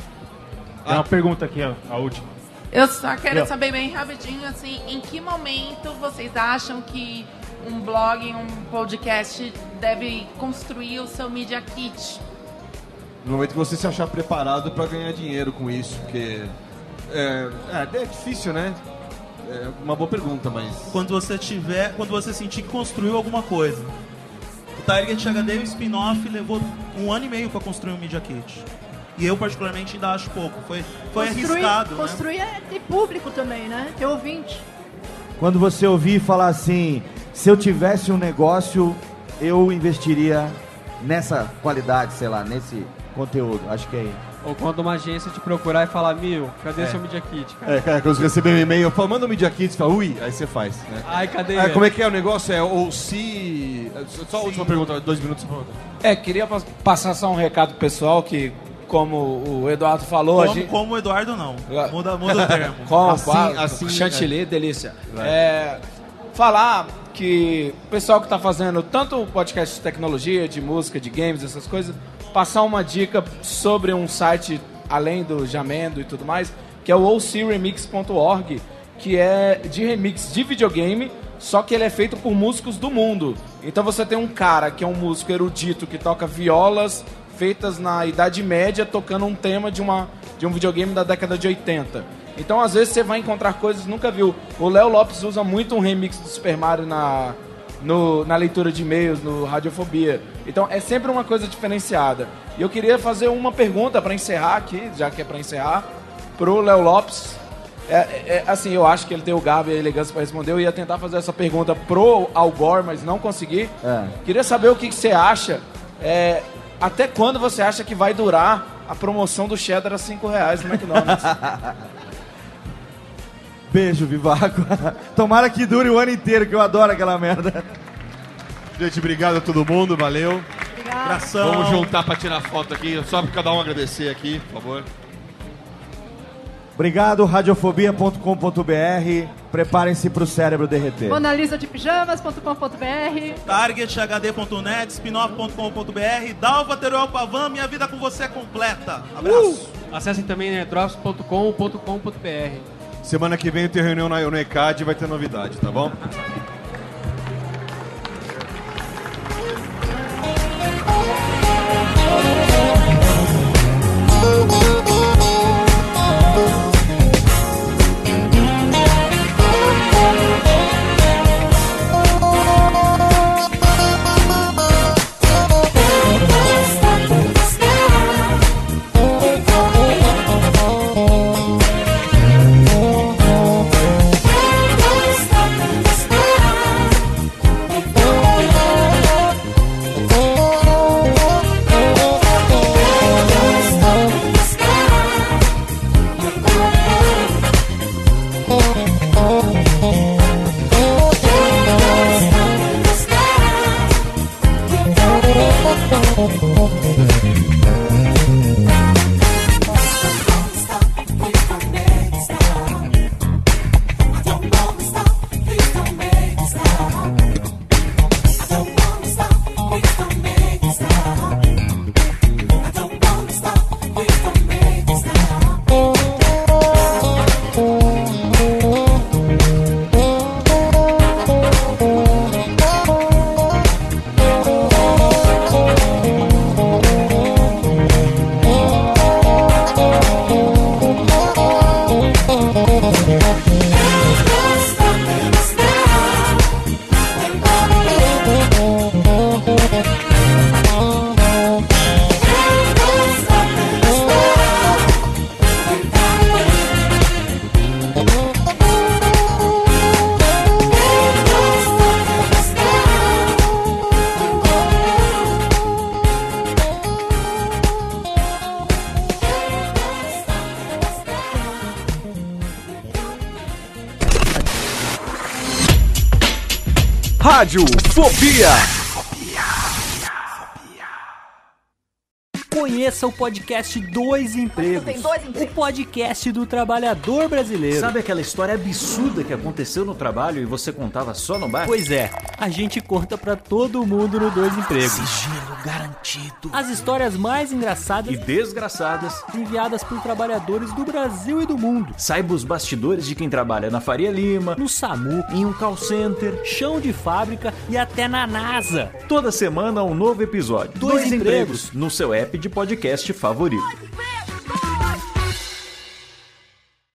Tem uma pergunta aqui, ó, a última. Eu só quero Eu. saber bem rapidinho, assim, em que momento vocês acham que um blog, um podcast deve construir o seu Media Kit? No momento que você se achar preparado para ganhar dinheiro com isso, porque é, é, é difícil, né? É uma boa pergunta, mas... Quando você tiver, quando você sentir que construiu alguma coisa. O Target H D, o spin-off, levou um ano e meio para construir um Media Kit. E eu, particularmente, ainda acho pouco. Foi, foi construir, arriscado, construir né? é ter público também, né? Ter ouvinte. Quando você ouvir falar assim, se eu tivesse um negócio, eu investiria nessa qualidade, sei lá, nesse conteúdo. Acho que é isso. Ou quando uma agência te procurar e falar, Mil, cadê É. seu Media Kit, cara? É, cara, quando você receber um e-mail, eu falo, manda um Media Kit, você fala, ui, aí você faz, né? Ai, cadê? Ah, como é que é o negócio? É, ou se... Só a última pergunta, dois minutos. É, queria pas- passar só um recado pro pessoal que, como o Eduardo falou... Como, a gente... como o Eduardo, não. Muda, muda o termo. Como, Assim, assim, assim, chantilly, é. delícia. Vai. É, falar que o pessoal que está fazendo tanto podcast de tecnologia, de música, de games, essas coisas, passar uma dica sobre um site, além do Jamendo e tudo mais, que é o o c remix ponto org, que é de remix de videogame, só que ele é feito por músicos do mundo. Então você tem um cara que é um músico erudito que toca violas feitas na Idade Média, tocando um tema de, uma, de um videogame da década de oitenta. Então, às vezes, você vai encontrar coisas que nunca viu. O Léo Lopes usa muito um remix do Super Mario na, no, na leitura de e-mails, no Radiofobia. Então, é sempre uma coisa diferenciada. E eu queria fazer uma pergunta para encerrar aqui, já que é para encerrar, pro Léo Lopes. É, é, assim, eu acho que ele tem o garbo e a elegância para responder. Eu ia tentar fazer essa pergunta pro Al Gore, mas não consegui. É. Queria saber o que, que você acha. É, até quando você acha que vai durar a promoção do cheddar a cinco reais no McDonald's? Beijo, Vivaco. Tomara que dure o ano inteiro, que eu adoro aquela merda. Gente, obrigado a todo mundo, valeu. Abração. Vamos juntar pra tirar foto aqui, só pra cada um agradecer aqui, por favor. Obrigado, radiofobia ponto com ponto b r. Preparem-se pro cérebro derreter. monalisa de pijamas ponto com ponto b r. target h d ponto net, spinoff ponto com ponto b r. Dalva Teruel Pavan, minha vida com você é completa. Abraço. Uh! Acessem também nerdrops ponto com ponto com ponto b r. Semana que vem tem reunião no E C A D e vai ter novidade, tá bom? Radiofobia. Conheça o podcast Dois Empregos, Tem dois empregos. o podcast do trabalhador brasileiro. Sabe aquela história absurda que aconteceu no trabalho e você contava só no bar? Pois é, a gente conta pra todo mundo no Dois Empregos. Sigilo garantido. As histórias mais engraçadas E desgraçadas. enviadas por trabalhadores do Brasil e do mundo. Saiba os bastidores de quem trabalha na Faria Lima, no SAMU, em um call center, chão de fábrica e até na NASA. Toda semana um novo episódio. Dois Empregos. no seu app de podcast favorito.